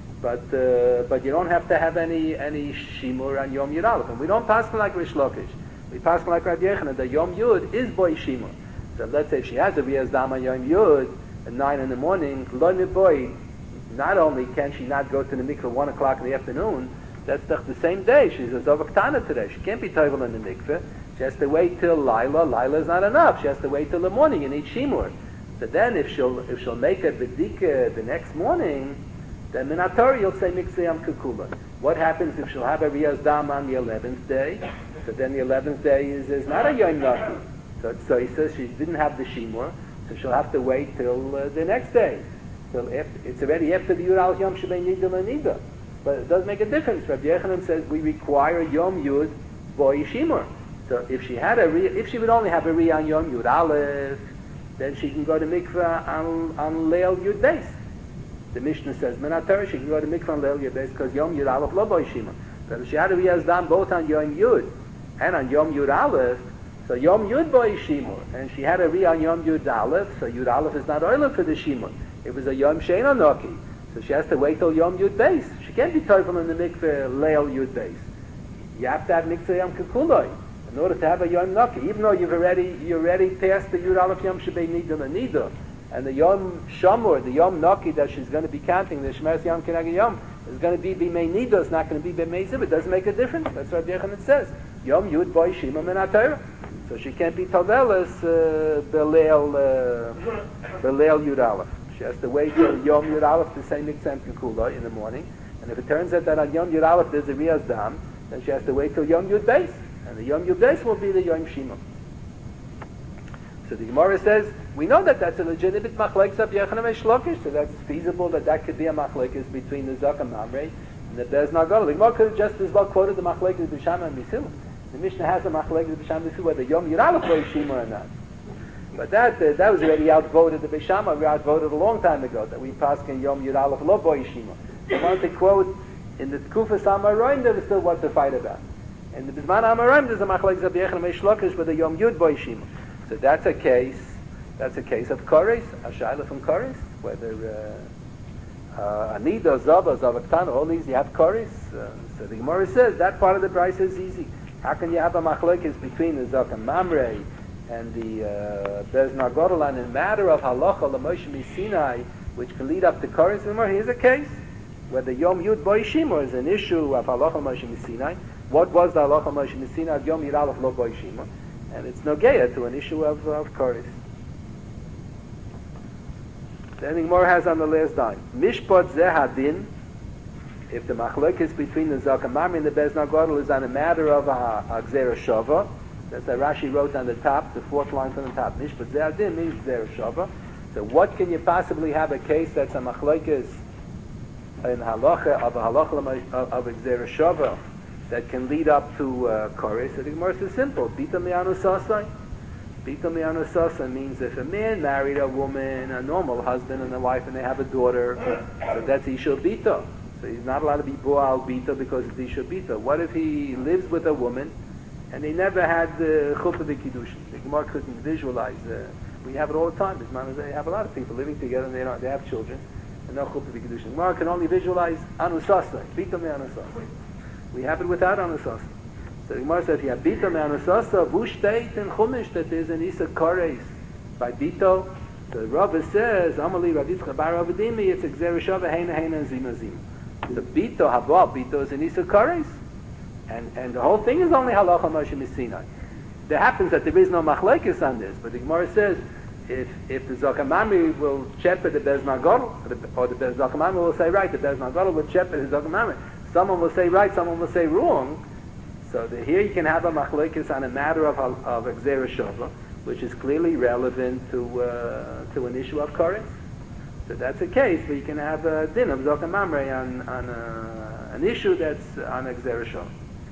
But you don't have to have any Shimur on Yom Yud Aleph. And we don't pass like Rish Lakish. We pass like Rabbi Yechanan that Yom Yud is Boy Shimur. So let's say if she has a Riyaz Dam on Yom Yud at 9 in the morning, Lo Boy, not only can she not go to the mikveh 1 o'clock in the afternoon, that's the same day. She's a Zavak Tana today. She can't be toivel in the mikveh. She has to wait till Laila. Laila is not enough. She has to wait till the morning. You need Shimur. So then if she'll make a B'dika the next morning, then Minatori you'll say Mikseyam Kukula. What happens if she'll have a Riyaz Dam on the 11th day? So then the 11th day is not a Yom Naki. So he says she didn't have the Shimur, so she'll have to wait till the next day. Till it's already after the Yud Al Yom Shabei Nida Nida. But it does make a difference. Rabbi Yechanan says we require Yom Yud Boy Shimur. So if she would only have a Riyah on Yom Yud Aleph, then she can go to mikveh on Leil Yud Beis. The Mishnah says, Menatara, she can go to mikvah on Leil Yud Beis because Yom Yud Aleph Lo Boy Shimur. But if she had a Riyaz Dam both on Yom Yud and on Yom Yud Aleph, so Yom Yud Boy Shimur, and she had a Riyah on Yom Yud Aleph, so Yud Aleph is not oiler for the Shimur. It was a Yom Sheina Noki. So she has to wait till Yom Yud Beis. She can't be toifel in the mikveh Leil Yud Beis. You have to have mikveh Yom Kekuloi in order to have a Yom Noki. Even though you're already past the Yud Aleph Yom Shebei Nida Nida, and the Yom Shamur, the Yom Noki that she's going to be counting, the Shmeres Yom Kenag Yom, is going to be B'mei Nida, it's not going to be B'mei Zib. It doesn't make a difference. That's what Rabbi Yechanan says. Yom Yud Boy Shima Min HaTorah. So she can't be Tovelas B'leil Yud Aleph. She has to wait till Yom Yud Aleph to say Miksem Kukula in the morning. And if it turns out that on Yom Yud Aleph there's a Riyaz Dam, then she has to wait till Yom Yud Beis. And the Yom Yud Beis will be the Yom Shima. So the Gemara says, we know that that's a legitimate machlekes of Yechanan and Shlokish, so that's feasible that could be a machlekes between the Zok and Mamre and the Bez Nagol. The Gemara could have just as well quoted the machlekes B'Shama and B'Sila. The Mishnah has a machlekes B'Shama and B'Sila whether Yom Yud Aleph was Shima or not. But that was already outvoted the B'Shama. We outvoted a long time ago that we passed in Yom Yud Aleph Lo Boy Shima. I wanted to quote in the Tkufas Amaroim there was still what to fight about. In the Bizman Amaroim there's a machlekes of Yechanan and Shlokish with the Yom Yud Boy Shima. So that's a case of Koris, a Shaila from Koris, whether Anida, Zava, Zavaktana, all these you have Koris. So the Gemara says that part of the price is easy. How can you have a machlekes between the Zok and Mamre and the Bez Nagodolan in matter of halacha l'Moshe Sinai, which can lead up to Koris? Here's a case where the Yom Yud Boy Shima is an issue of halacha Moshe Sinai. What was the halacha Moshe Sinai of Yom Yud Aleph Lo Boy Shima? And it's nogeya to an issue of Koris. Then the Gemara has on the last line, Mishpat Zeh Hadin, if the machlokes between the Zok and Mamre and the Bez Nagodol is on a matter of a Gzera Shava, that's what Rashi wrote on the top, the fourth line from the top, Mishpat Zeh Hadin means Gzera Shava. So what can you possibly have a case that's a machlokes in halacha of a Gzera Shava that can lead up to Koris? So the Gemara says simple, Bita Mi'anu Sasai. Bita Mi'anu Sasai means if a man married a woman, a normal husband and a wife, and they have a daughter, so that's Isha Bita. So he's not allowed to be Boal Bita because it's Isha Bita. What if he lives with a woman and they never had the chuppah b'kiddushin. The Gemara couldn't visualize. We have it all the time. They have a lot of people living together, and they have children, and no chuppah b'kiddushin. The Gemara can only visualize anusasa, bita me'anusasa. We have it without anusasa. So the Gemara says, "Yeah, bita me'anusasa, v'ushteit and chumash that there's an isa kares by bito." The Rava says, "Amali Rav Yitzchak bar Rav Dimi, it's exer shava heina heina and zima zima." The bito haba bito is an isa kares. And the whole thing is only halacha Moshe Missinai. There happens that there is no machlekes on this, but the Gemara says if the Zakamami will shepherd the Bezna Gadol, or the Zakamami will say right, the Bezna Gadol will shepherd the Zakamami. Someone will say right, someone will say wrong. So here you can have a machlekes on a matter of Exera Shava, which is clearly relevant to an issue of Koretz. So that's a case where you can have a din of Zakamamre on an issue that's on Exera Shava.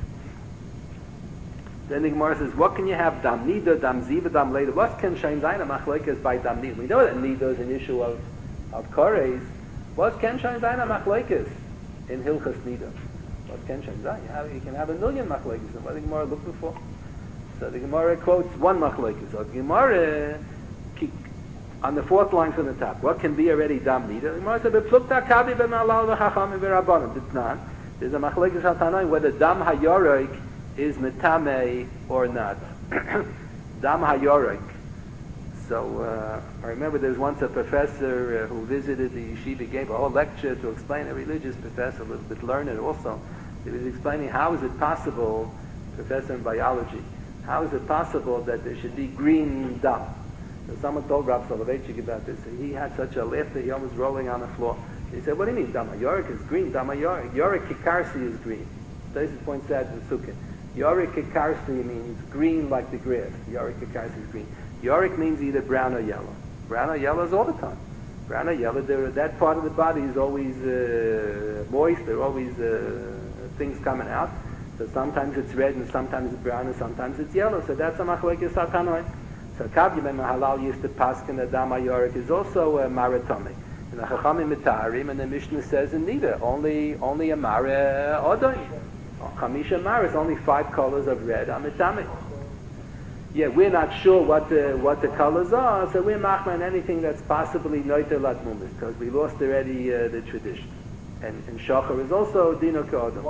Then the Gemara says, what can you have? Dam nida, dam ziva, dam later. What can shayin zayin machlekes by dam nida? We know that nida is an issue of koreis. What can shayin zayin machlekes in hilchas nida? What can shayin zayin? You can have a million machlekes. And what the Gemara looking for? So the Gemara quotes one machlekes. So the Gemara on the fourth line from the top. What can be already dam nida? The Gemara said, "B'plukta kavi b'malal v'chacham v'rabbanim." It's not. There's a machlekes hatanoim whether dam hayorik is metame or not. Dam hayorik. So I remember there was once a professor who visited the yeshiva, gave a whole lecture to explain, a religious professor, a little bit learned also. He was explaining how is it possible, professor in biology, how is it possible that there should be green dam? So someone told Rav Soloveitchik about this. He had such a laughter, he almost rolling on the floor. He said, "What do you mean dam hayorik is green? Dam hayorik, yorik kikarsi is green." This points out in Sukkot. Yorik kikarsi means green like the grass. Yorik kikarsi is green. Yorik means either brown or yellow. Brown or yellow is all the time. Brown or yellow, that part of the body is always moist. There are always things coming out. So sometimes it's red, and sometimes it's brown, and sometimes it's yellow. So that's a machlekes hatanoi. So Kav ben Mahalal used to paskin that dam yorik is also maratomic. And the Chachamim mitarim, and the Mishnah says in neither only a mare odoi. Chamisha Mar is only 5 colors of red amitame. Yeah, we're not sure what the colors are, so we're machman anything that's possibly noiter latmumis, because we lost already the tradition. And shachar is also dino k'odom.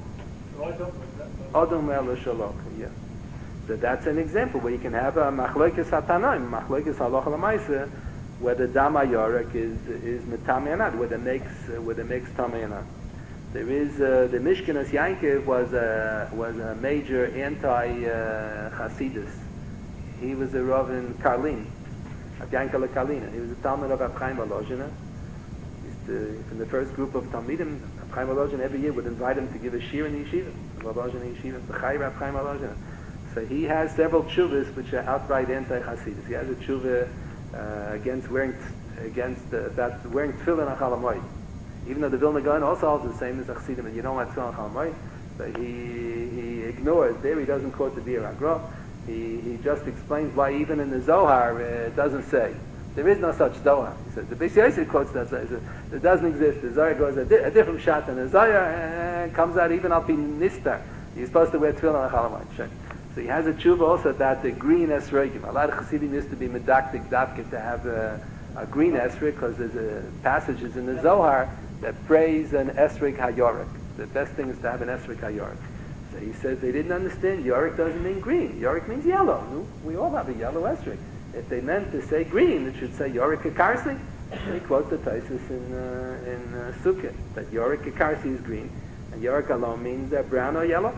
Odom el shalok. Yeah. So that's an example where you can have a machlokes hatanaim, machlokes halacha l'maisa, whether dama yorek is metame or not, whether it makes tame or not. There is the Mishkenas Yankiv was a major anti-Chasidus. He was a Rav in Karlin, of Yankele Karlina. He was a Talmud of Rab Chaim Volozhiner. From the first group of Talmidim, Rab Chaim Volozhiner every year would invite him to give a shir in the yeshiva. Volozhiner yeshiva, the Chai Rab Chaim Volozhiner. So he has several tshuvas which are outright anti-Chasidus. He has a tshuva against wearing tefillin on Chol Hamoed. Even though the Vilna Gaon also holds the same as Achsidim, and you don't want tefillin on Chol Hamoed, but he ignores there. He doesn't quote the Bir Agra. He just explains why even in the Zohar it doesn't say. There is no such Zohar. He says the Beis Yosef quotes that. It doesn't exist. The Zohar goes a different shot than the Zohar comes out even up in Nistar. You're supposed to wear tefillin on Chol Hamoed. So he has a tshuva also about the green esrogim. A lot of Chassidim used to be medaktik davke to have a green esrog because there's passages in the Zohar that praise an esrog hayorik. The best thing is to have an esrog hayorik. So he says they didn't understand yorik doesn't mean green. Yorik means yellow. No? We all have a yellow esrog. If they meant to say green, it should say yorik kakarsi. He quotes the Taisus in Sukkot that yorik kakarsi is green, and yorik alone means brown or yellow.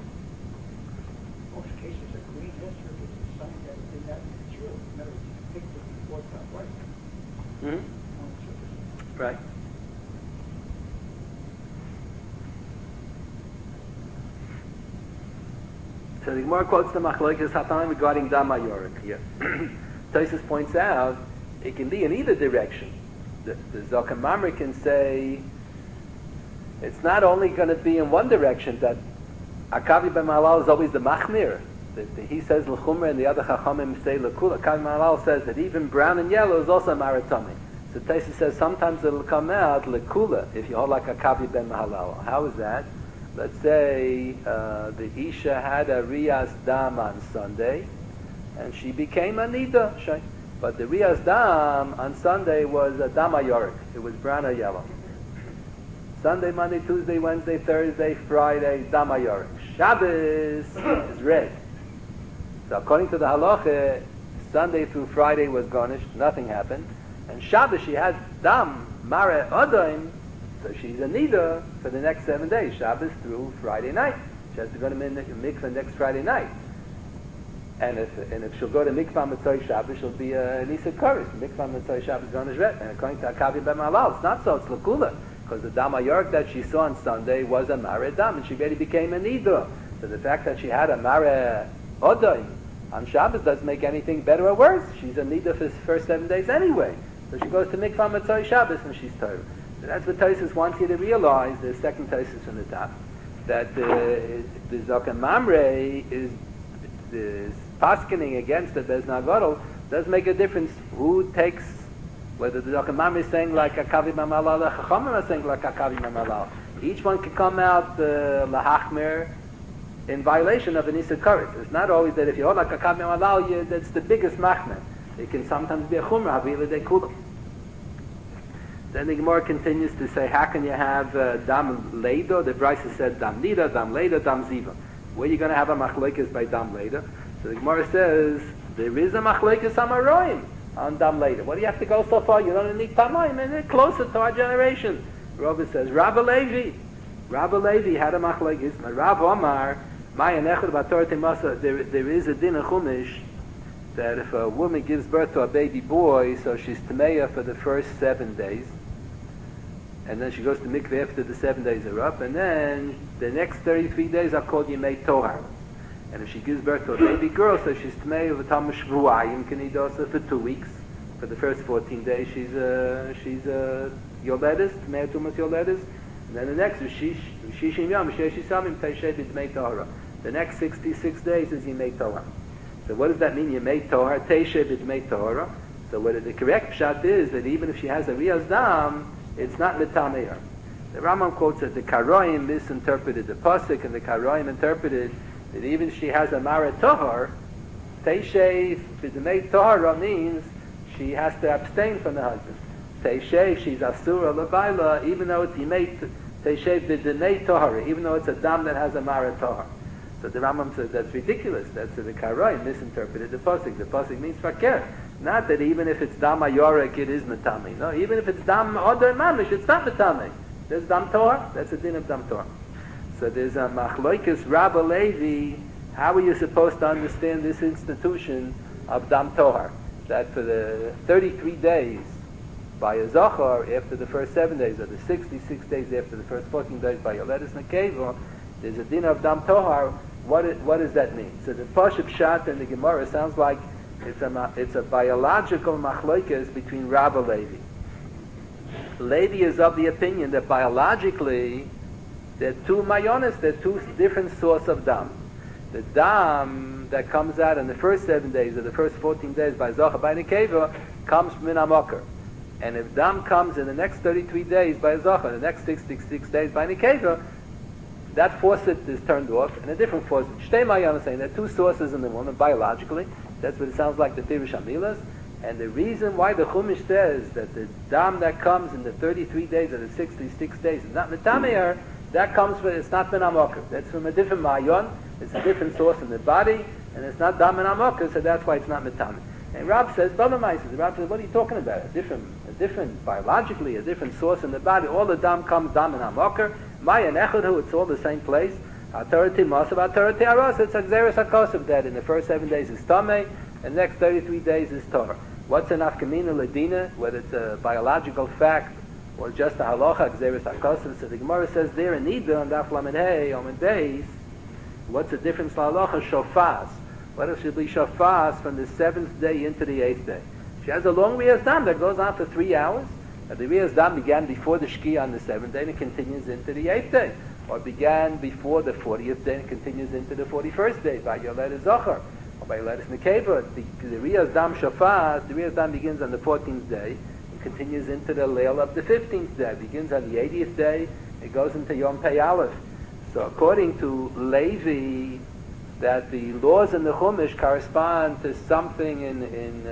Most cases, a green esrog is a sign that they have mature. In other words, you pick the before top right. Mm-hmm. Right. So the Gemara quotes the Machlokes Hatanim regarding Dama Yorik here. Taisus points out it can be in either direction. The Zokan Mamre can say it's not only going to be in one direction that Akavi ben Malal is always the Machmir. He says L'chumra and the other Chachamim say L'kula. Akavi ben Malal says that even brown and yellow is also Maratami. So Taisus says sometimes it'll come out L'kula if you hold like Akavi ben Malal. How is that? let's say the Isha had a Riyas Dam on Sunday, and she became a Nida. But the Riyas Dam on Sunday was a Dam Ayorik. It was brown or yellow. Sunday, Monday, Tuesday, Wednesday, Thursday, Friday, Dam Ayorik. Shabbos is red. So according to the halacha, Sunday through Friday was garnished, nothing happened. And Shabbos she had Dam, Mare Odaim, so she's a Nida for the next 7 days, Shabbos through Friday night. She has to go to mikvah next Friday night. And if she'll go to mikvah Mitzvah Shabbos, she'll be a Nisa Koris. Mikvah Mitzvah Shabbos garnish red. And according to Akavi Ben Malal, it's not so, it's Lakula. Because the Dam Ayork that she saw on Sunday was a Mare Dam, and she really became a Nida. So the fact that she had a Mare Odaim on Shabbos doesn't make anything better or worse. She's a Nida for the first 7 days anyway. So she goes to mikvah Mitzvah Shabbos and she's Torah. So that's what Tosfos wants you to realize, the second Tosfos from the top, that the Zokan Mamre is paskening against the Bezna Gadol does make a difference who takes, whether the Zokan Mamre is saying like Akavi Mamalal, the Chachamim are saying like Akavi Mamalal. Each one can come out lahachmer in violation of an Issa Koris. It's not always that if you hold like Akavi Mamalal, that's the biggest machmer. It can sometimes be a chumrah, havila de kulam. Then the Gemara continues to say, how can you have dam leido? The Brisa said dam nida, dam leido, dam ziva. Where are you going to have a machlekes by dam leido? So the Gemara says, there is a machlekes amaroim on dam leido. What do you have to go so far? You don't need tamayim, and they're closer to our generation. Rabbi says, Rabbi Levi had a machlekes. Rav Omar, Maya nechad b'Torah temasa. There is a din of chumash that if a woman gives birth to a baby boy, so she's tameya for the first 7 days, and then she goes to mikveh after the 7 days are up, and then the next 33 days are called Yemei Tohar. And if she gives birth to a baby girl, so she's tameya v'tam shvuayim kenidosa for 2 weeks. For the first 14 days, she's yoledis, tameya tumas yoledis, and then the next is shishim yom sheshisamim teisheh b'dmei Tohara. The next 66 days is Yemei Tohar. So what does that mean? Yemei Tohar, teisheh b'dmei Tohara. So what the correct pshat is that even if she has a Riyas Dam, it's not mitameir. The Rambam quotes that the Karoim misinterpreted the pasuk, and the Karoim interpreted that even if she has a Mara Tohar, Teisheh b'dmei Tohara means she has to abstain from the husband. Teisheh, she's asura levaila, even though it's Yemei Teisheh b'dmei Tohara, even though it's a dam that has a Mara Tohar. So the Rambam says that's ridiculous. That's the Karoim misinterpreted the pasuk. The pasuk means fakir. Not that even if it's dam ayorek, it is metame. No, even if it's dam other mamish, it's not metame. There's dam torah. That's a din of dam torah. So there's a machloikis Rabbi Levi. How are you supposed to understand this institution of dam torah? That for the 33 days by a zachar after the first 7 days, or the 66 days after the first 14 days by yoledis nekeva, there's a din of dam torah. What does that mean? So the Pashup Pshat and the Gemara sounds like it's a biological machlokes between Rav and Levi. Levi is of the opinion that biologically there are two mayonis, there are two different sources of dam. The dam that comes out in the first 7 days or the first 14 days by Zohar by Nekeva comes from an Amokar. And if dam comes in the next 33 days by Zohar, the next 66 days by Nekeva, that faucet is turned off, and a different faucet. Shtei Mayon is saying there are two sources in the woman biologically. That's what it sounds like the Pirush Amilas. And the reason why the Chumash says that the dam that comes in the 33 days or the 66 days is not metameir, that comes from, it's not min amokar. That's from a different Mayon. It's a different source in the body, and it's not dam min amokar, so that's why it's not metameir. And Rab says, Rab says, what are you talking about? A different biologically, a different source in the body. All the dam comes dam min amokar. Maya nechadu, it's all the same place. Atorati masav, atorati aros. It's a xeris hakosav that in the first 7 days is tamei, and the next 33 days is Torah. What's an afkamina ledina? Whether it's a biological fact or just a halacha xeris hakosav. So the Gemara says there in Nida on Daf Lamed Hey Omen Beis. What's the difference for halacha shofas? What if she'll be shofas from the 7th day into the 8th day? She has a long Riyas Dam that goes on for 3 hours. The Riyas Dam began before the Shki on the 7th day and it continues into the 8th day. Or began before the 40th day and continues into the 41st day by Yoledes Zohar. Or by Yoledes Nekeva. The Riyas Dam Shofas, the Riyas Dam begins on the 14th day and continues into the Leil of the 15th day. It begins on the 80th day, it goes into Yom Pei Aleph. So according to Levi, that the laws in the Chumash correspond to something in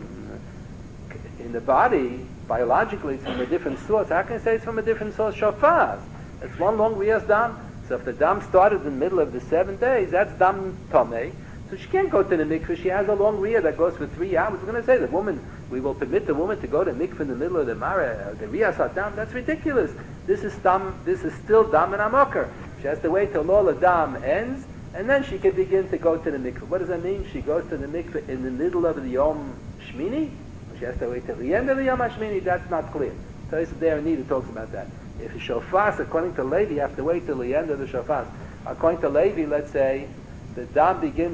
the body, biologically it's from a different source. How can I say it's from a different source? Shofaz. It's one long Riyas Dam. So if the Dam started in the middle of the 7 days, that's Dam Tomei. So she can't go to the mikveh. She has a long Riyah that goes for 3 hours. We're going to say the woman, we will permit the woman to go to mikveh in the middle of the Mara, the Riyas Dam. That's ridiculous. This is still Dam and Amokar. She has to wait till all the Dam ends, and then she can begin to go to the mikveh. What does that mean? She goes to the mikveh in the middle of the Yom Shmini? She has to wait till the end of the Yom HaShmini? That's not clear. So there Anita talks about that. If a shofas, according to Levi, you have to wait till the end of the shofas. According to Levi, let's say, the Dam begins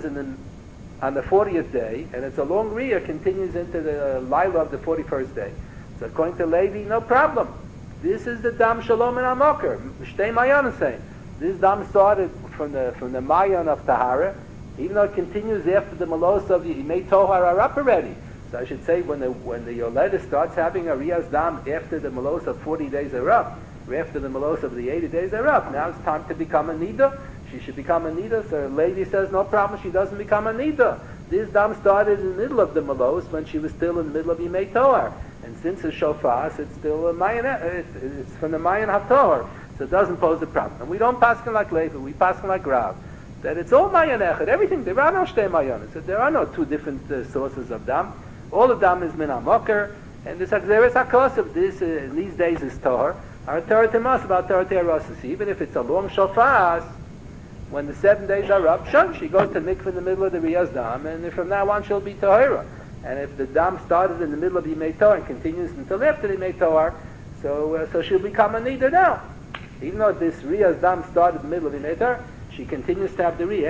on the 40th day, and it's a long Riyah, continues into the Laila of the 41st day. So according to Levi, no problem. This is the Dam Shalom and Amokar. Shtei Mayan is saying. This Dam started from the Mayan of Tahara, even though it continues after the Malos of Yimei Tohar are up already. So I should say when the Yoleda starts having a Riyaz Dam after the Malos of 40 days are up, or after the Malos of the 80 days are up, now it's time to become a Nida. She should become a Nida. So Levi says, no problem, she doesn't become a Nida. This Dam started in the middle of the Malos when she was still in the middle of Yimei Tohar. And since it's Shofas, it's still a Mayan, it's from the Mayan HaTohar. So it doesn't pose a problem. And we don't paskin like Levi, we paskin like Rav. That it's all Mayan Echad, everything. There are no Shtei Mayanas. So there are no two different sources of Dam. All the Dam is Min HaMokar. And this Akzeres HaKos of this, in these days is Tohar. Our Torah Temas about Torah Te'arosis. Even if it's a long Shofas, when the 7 days are up, she goes to mikveh in the middle of the Riyaz Dam, and from now on she'll be Tahira. And if the Dam started in the middle of the Yimei Tohar and continues until after the Yimei Tohar, so she'll become a Nida now. Even though this Riyaz Dam started in the middle of the Yimei Tohar, she continues to have the Riyah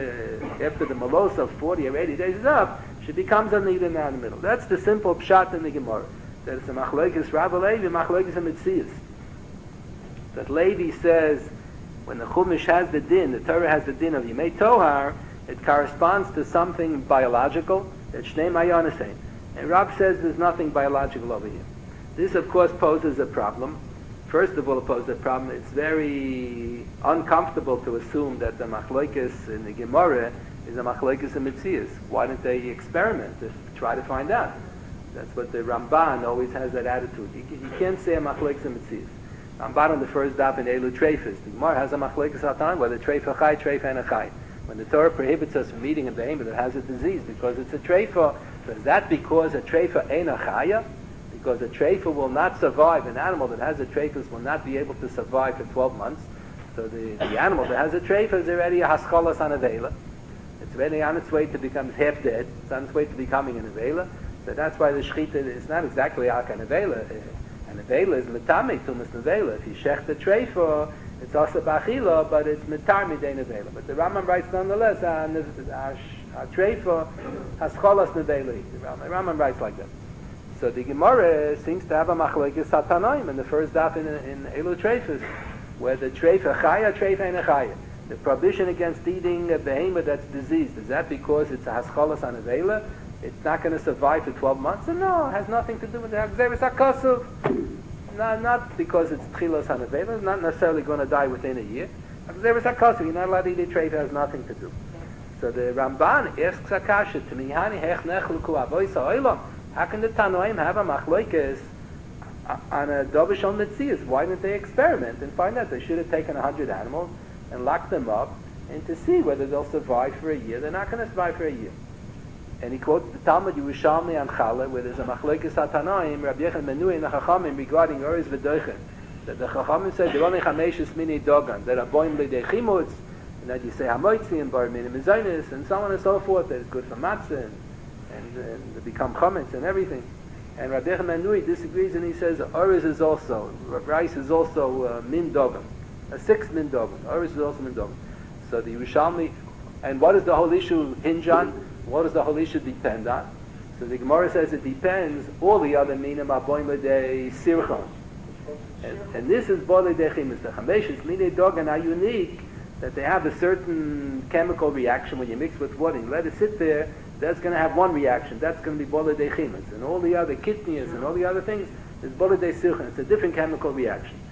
after the Malos of 40 or 80 days is up, she becomes a Nida now in the middle. That's the simple pshat in the Gemara. That it's a Machlokes Rav Levi, Machlokes Mitzias. That Levi says, when the Chumash has the din, the Torah has the din of Yimei Tohar, it corresponds to something biological, that Shnei Mayan is saying. And Rab says there's nothing biological over here. This, of course, poses a problem. First of all, it poses a problem. It's very uncomfortable to assume that the Machlokes in the Gemara is a Machlokes in Mitzias. Why don't they experiment to try to find out? That's what the Ramban always has that attitude. You can't say a Machlokes in Mitzias. Ramban on the first daf in Elu Treifas. The Gemara has a Machlokes at time whether Treifa Chai, Treifa and a Chai. When the Torah prohibits us from eating a behemoth that has a disease because it's a Treifa, so is that because a Treifa ain't a Chaya? Because a treifa will not survive, an animal that has a treifas will not be able to survive for 12 months. So the animal that has a treifa is already a haschalas on a vela. It's already on its way to become half dead. It's on its way to becoming an avela. So that's why the shechita is not exactly like an avela. An avela is metame tumas nevela. If you shech the treifa, it's also bachila, but it's metame de nevela. But the Rambam writes nonetheless, a treifa haschalas nevela. The Rambam writes like that. So the Gemara seems to have a machlokes satanaim in the first daf in Elu Treifas, where the treifa chaya, treifa and a chaya. The prohibition against eating a behemoth that's diseased, is that because it's a haschalas on a vela? It's not going to survive for 12 months? No, it has nothing to do with the Hagzeres HaKosuv. Not because it's tchilas on a vela, it's not necessarily going to die within a year. Hagzeres HaKosuv, you're not allowed to eat a treifa, has nothing to do. So the Ramban asks Akasha, T'mihani hech nechluku avois ha'olam. How can the Tanoim have a machlokes on a dovish on Metzias? Why didn't they experiment and find out? They should have taken 100 animals and locked them up and to see whether they'll survive for a year. They're not going to survive for a year. And he quotes the Talmud Yerushalmi and Chala, where there's a machlokes Tanoim, Rabbi Yechon Menui and the Chachamim regarding Oris V'Doichen. That the Chachamim said, there are only Chameshes Mini Dogan, that are boim Lidei Chimutz, and that you say Hamoitzi and Bar Minim Zaynis, and so on and so forth, that it's good for matzah, and they become chametz and everything. And Rabbi Yechon Menui disagrees, and he says Oris is also, rice is also min dogam, a 6 min dogam. Oris is also min dogam. So the Yerushalmi, and what does the whole issue hinge on? What does the whole issue depend on? So the Gemara says it depends. All the other minim are boim l'dei sirchon, and this is boim l'dei chimus. The chameshes minei dogan are unique, that they have a certain chemical reaction when you mix with water. You let it sit there. That's going to have one reaction. That's going to be bola de chimas. And all the other kidneys and all the other things is bola de silchen. It's a different chemical reaction.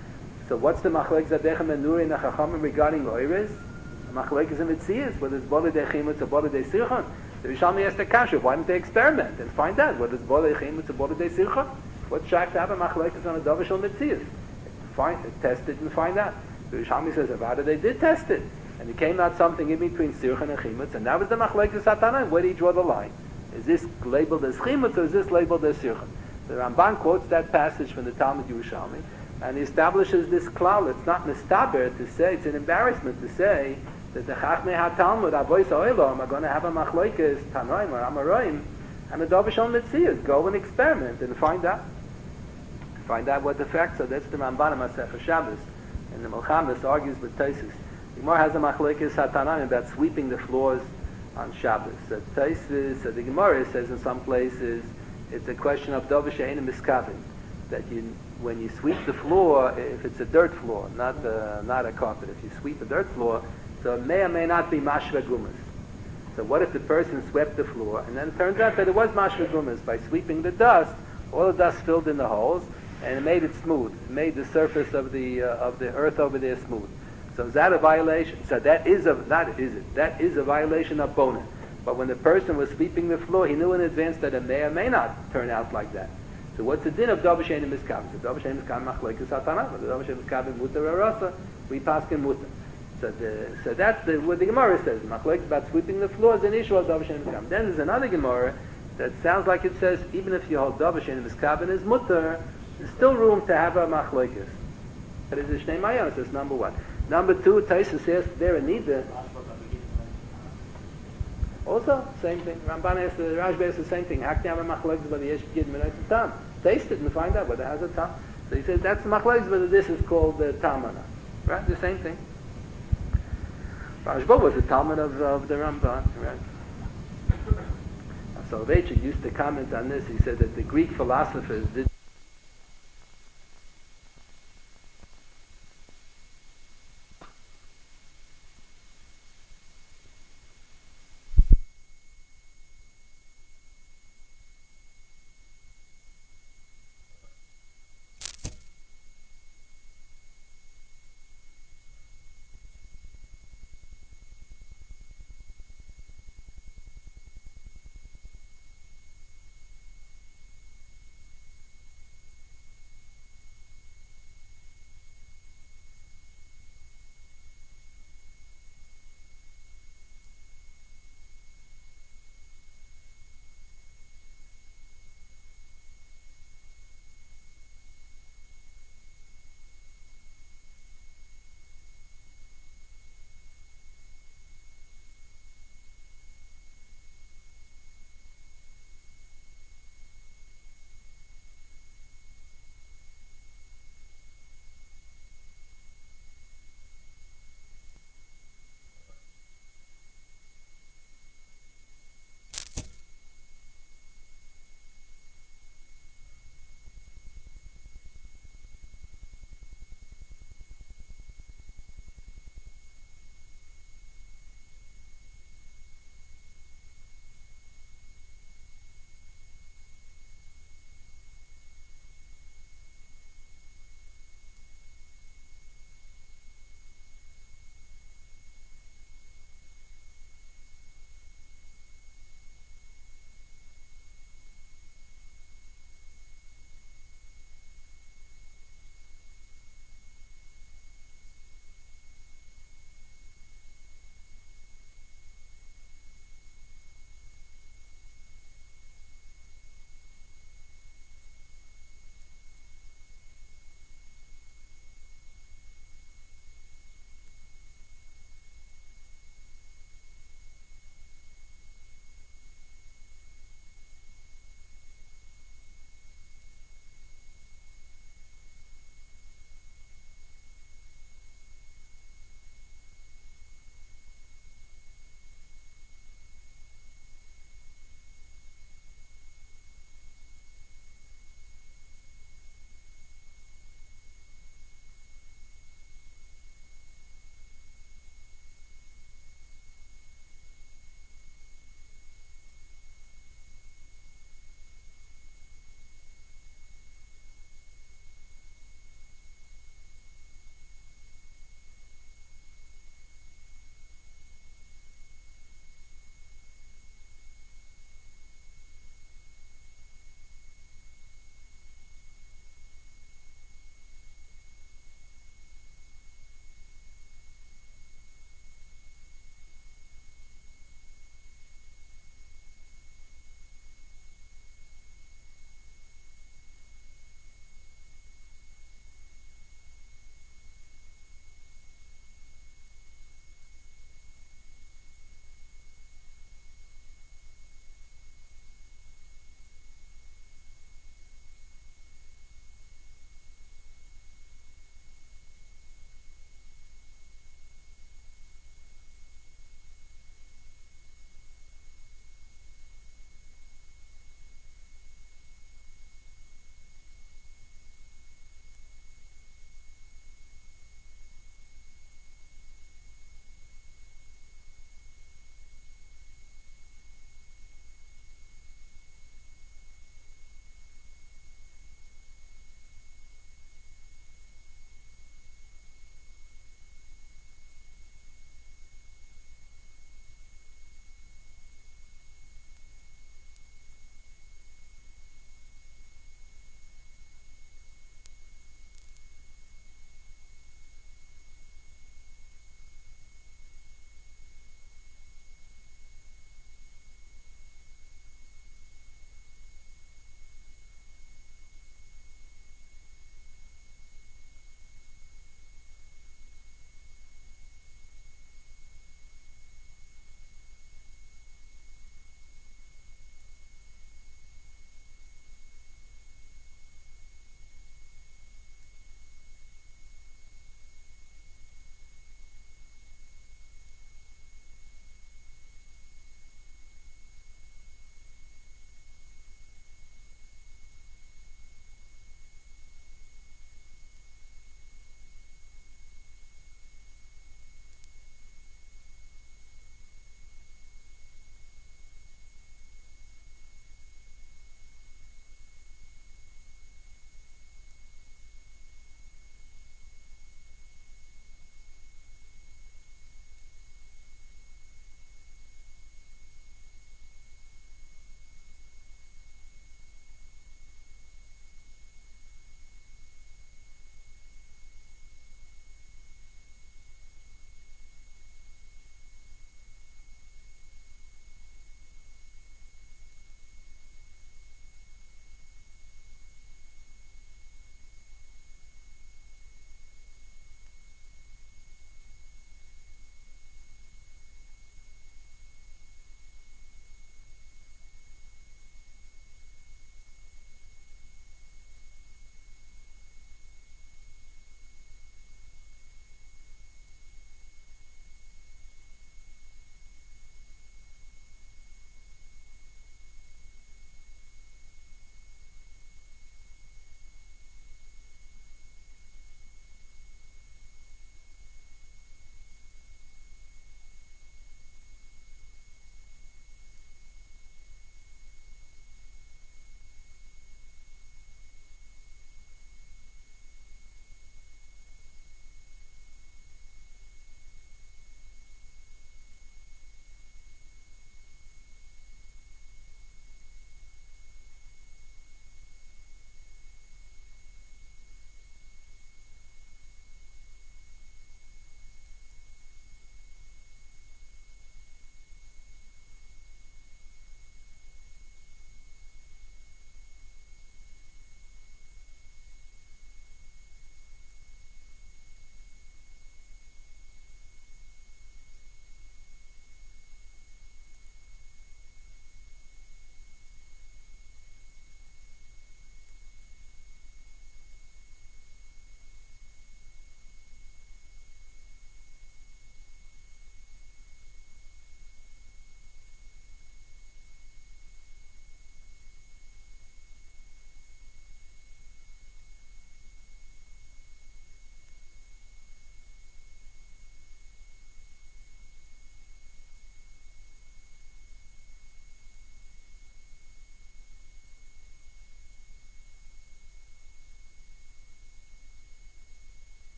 So what's the machlekes Adechem and Nuri and the Chachamim regarding Oiris? The machlekes in Mitzias, whether it's Bola de Chimutz or Bola de Sircha. The Rishalmi asked the Kasha, why don't they experiment and find out whether it's Bola de Chimutz or Bola de Sircha? What's shack to have a machlekes on a Dovish or Mitzias? Test it and find out. The Rishalmi says, Avada, they did test it. And it came out something in between Sircha and Chimutz, and that was the machlekes Satana. Where do you draw the line? Is this labeled as Chimutz or is this labeled as Sircha? The Ramban quotes that passage from the Talmud Yerushalmi, and he establishes this klal. It's not mistaber to say, it's an embarrassment to say that the Chachmei HaTalmud, Avois Oilom, are going to have a machlokes, Tanoim or Amoraim, and a Dovish on Metzias. Go and experiment and find out. Find out what the facts are. That's the Ramban Masech Shabbos. And the Milchamis argues with Taisus. The Gemara has a machlokes HaTanoim about sweeping the floors on Shabbos. So Taisus, the Gemara says in some places, it's a question of Dovish Ein Miskavin, that when you sweep the floor, if it's a dirt floor, not a carpet, if you sweep a dirt floor, so it may or may not be mashva gumas. So what if the person swept the floor, and then it turns out that it was mashva gumas? By sweeping the dust, all the dust filled in the holes, and it made it smooth. It made the surface of the earth over there smooth. So is that a violation? So that is a violation of bonin. But when the person was sweeping the floor, he knew in advance that it may or may not turn out like that. So what's the din of Dovish Ein Miskavin? So Dovish Ein Miskavin machlokes Satana. The Dovish Ein Miskavin mutar or rasa, we paskin mutar. So that's what the Gemara says. Machlokes about sweeping the floor is an issue of Dovish Ein Miskavin. Then there's another Gemara that sounds like it says even if you hold Dovish Ein Miskavin is mutar, there's still room to have a machlokes. That is the Shnei Mayanos. That's number one. Number two, Taisus says there a nida. Also, same thing. Ramban asks the Rashba asks the same thing. How can you have a machlokes whether yesh gid minot tam? Taste it and find out whether it has a tam. So he says that's the machlokes whether this is called the tamana. Right? The same thing. Rashba was the Talmud of the Ramban. Right? Soloveitchik used to comment on this. He said that the Greek philosophers did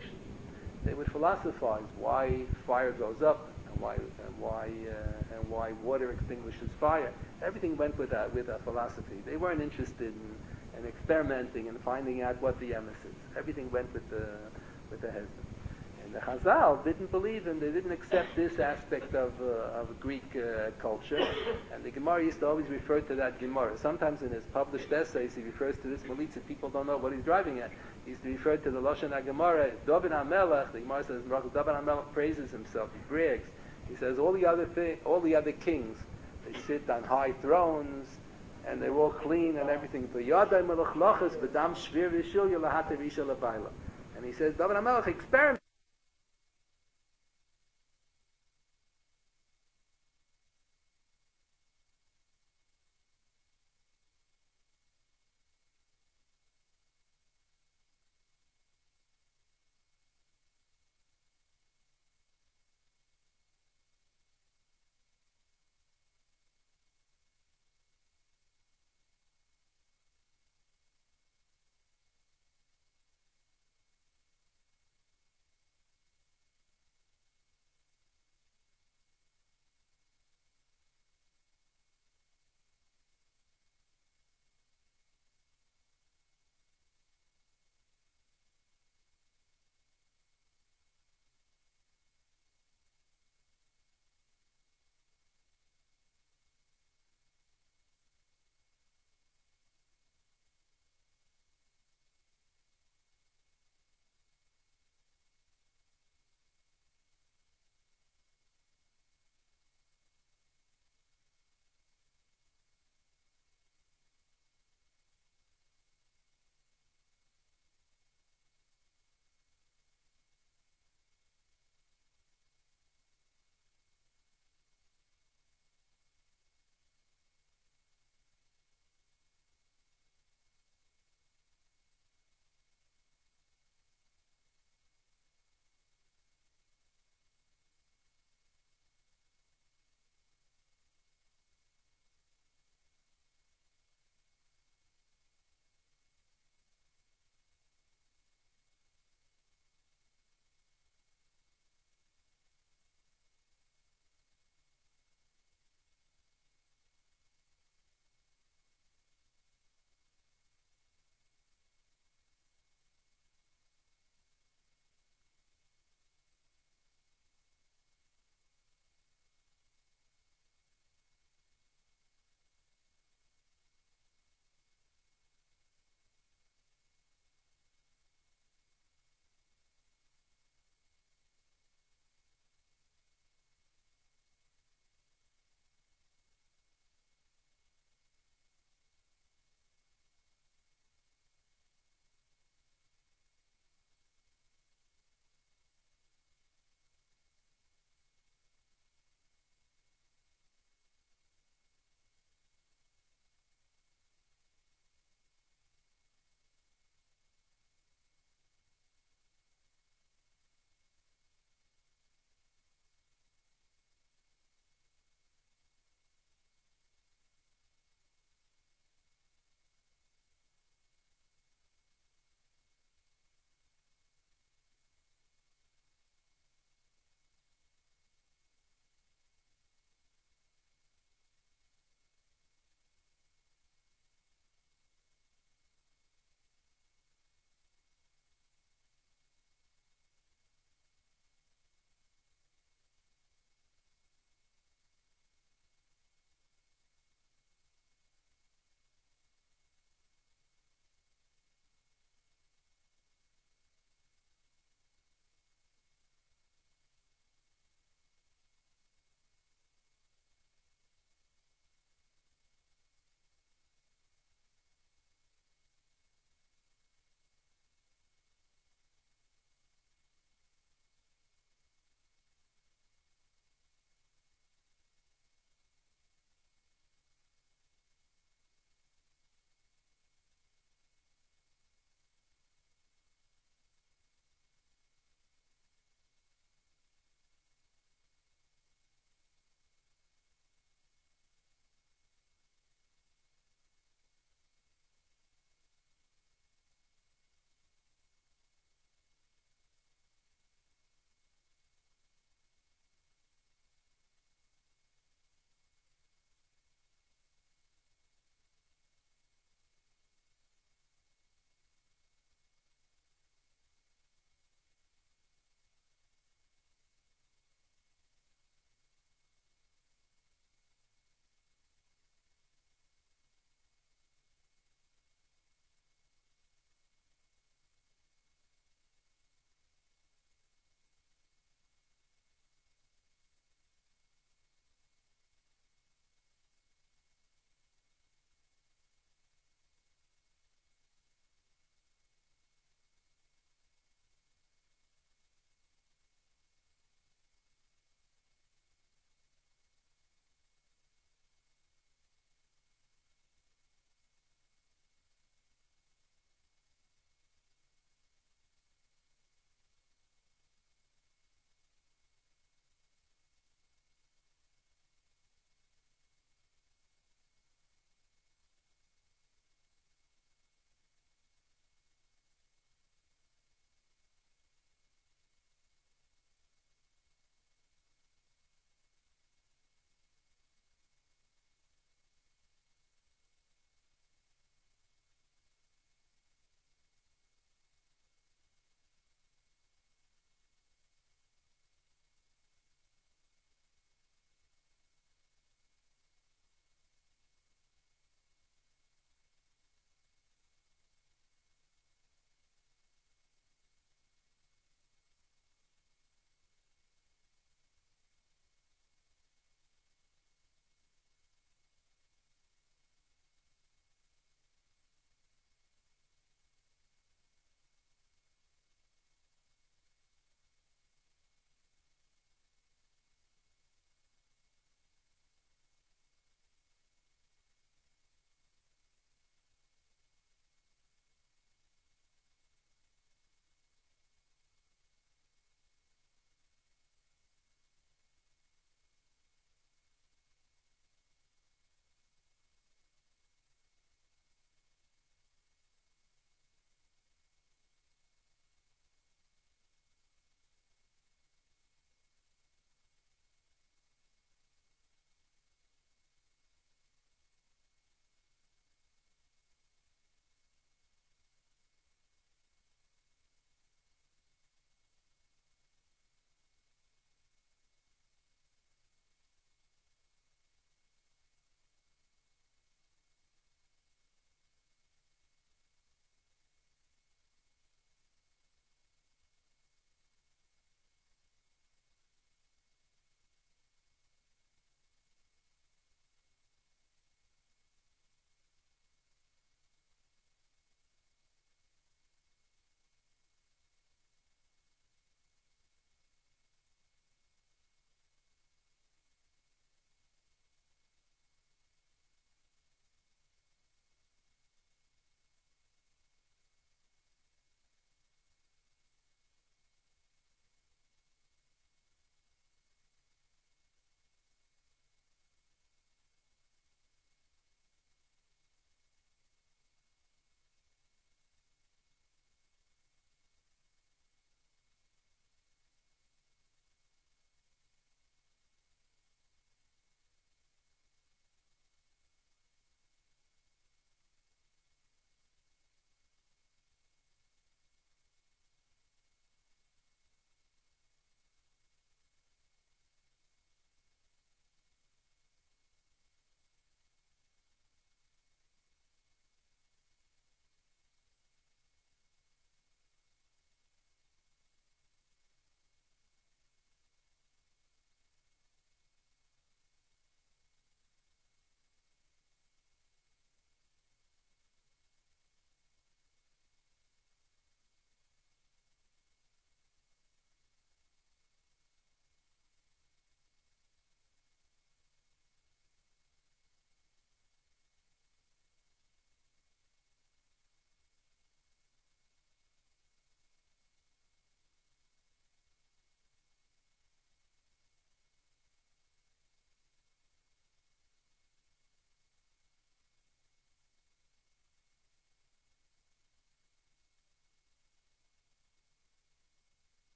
situation. They would philosophize why fire goes up and why water extinguishes fire. Everything went with a philosophy. They weren't interested in experimenting and finding out what the emes is. Everything went with the husband. And the Chazal didn't believe in, they didn't accept this aspect of Greek culture. And the Gemara used to always refer to that Gemara. Sometimes in his published essays he refers to this Melitza. People don't know what he's driving at. He used to refer to the Lashon HaGemara. David HaMelech, the Gemara says, David HaMelech praises himself, he brags. He says all the other kings, they sit on high thrones, and they're all clean and everything. And he says, David HaMelech experiments.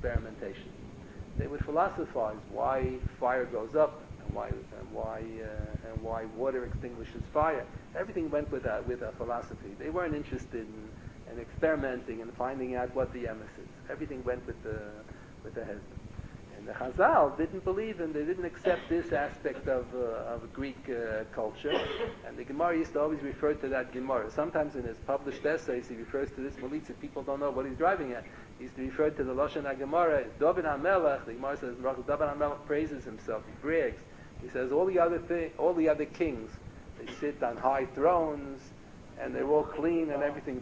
experimentation. They would philosophize why fire goes up and why water extinguishes fire. Everything went with a philosophy. They weren't interested in experimenting and finding out what the emes is. Everything went with the husband. And the Chazal didn't believe in, they didn't accept this aspect of Greek culture. And the Gemara used to always refer to that Gemara. Sometimes in his published essays he refers to this Melitza. People don't know what he's driving at. He used to refer to the Lashon HaGemara. David HaMelech, the Gemara says, David HaMelech praises himself, he brags. He says all the other kings, they sit on high thrones, and they're all clean and everything.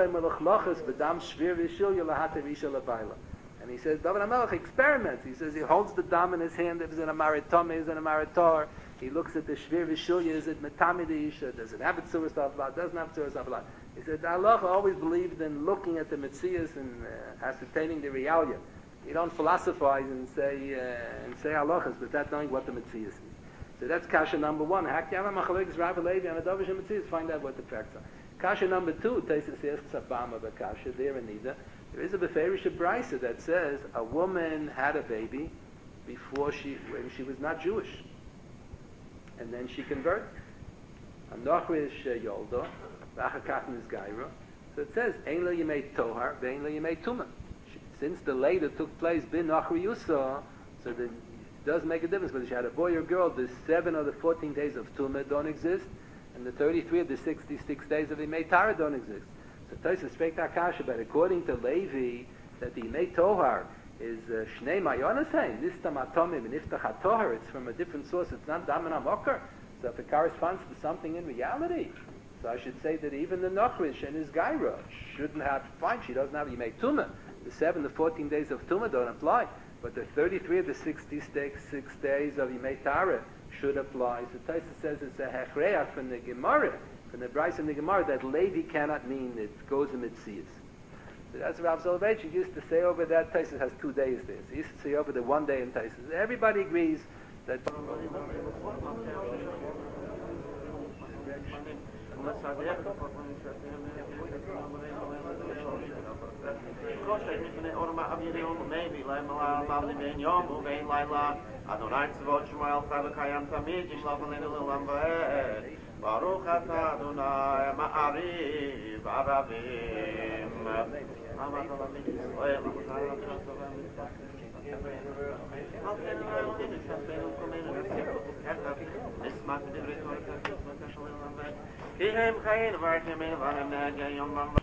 And he says, David HaMelech experiments. He says he holds the dam in his hand. If it's in a maritom, is in a maritor. He looks at the shvir v'shulya. Is it metamid isha? Does it have a tzurah stavlat? Doesn't have tzurah stavlat. He said, Allah always believed in looking at the metzias and ascertaining the realia. You don't philosophize and say halachas, but that's knowing what the metzias is. So that's kasha number one. Hakyama machalekes Rabbi Levi and Adavish and metzias. Find out what the facts are. Kasha number two. Taisus asks Abama b'kasha there and neither. There is a Beferish Brisa that says a woman had a baby when she was not Jewish, and then she converted. Anochrish Yoldo, V'achakach Nizgaira. So it says Ein lo yemei tohar, ve'ein lo yemei tumah. Since the later took place bin Nachri Yusa, so that it does make a difference whether she had a boy or girl. The 7 of the 14 days of tumah don't exist, and the 33 of the 66 days of Yemei Tara don't exist. So Tosfos speaks Akasha, but according to Levi, that the Yemei Tohar is Shnei Mayonasein, Nistam Atomim, and Iftach HaTohar, it's from a different source, it's not Daman HaMokar, so if it corresponds to something in reality, so I should say that even the Nochrish and his Gaira shouldn't have, fine, she doesn't have Yemei Tumah, the 7, the 14 days of Tumah don't apply, but the 33 of the 66 days of Yemei Tara should apply. So Tosfos says it's a Hechreach from the Gemara, from the Brisa and the Gemara, that Levi cannot mean it goes in Mitzias. So that's what Rav Soloveitchik used to say over that. Tosfos has 2 days there. So he used to say over the 1 day in Tosfos. Everybody agrees that... Baruch atah Adonai ma'ariv aravim. Ki hem chayin v'archim en v'hem nehageh yom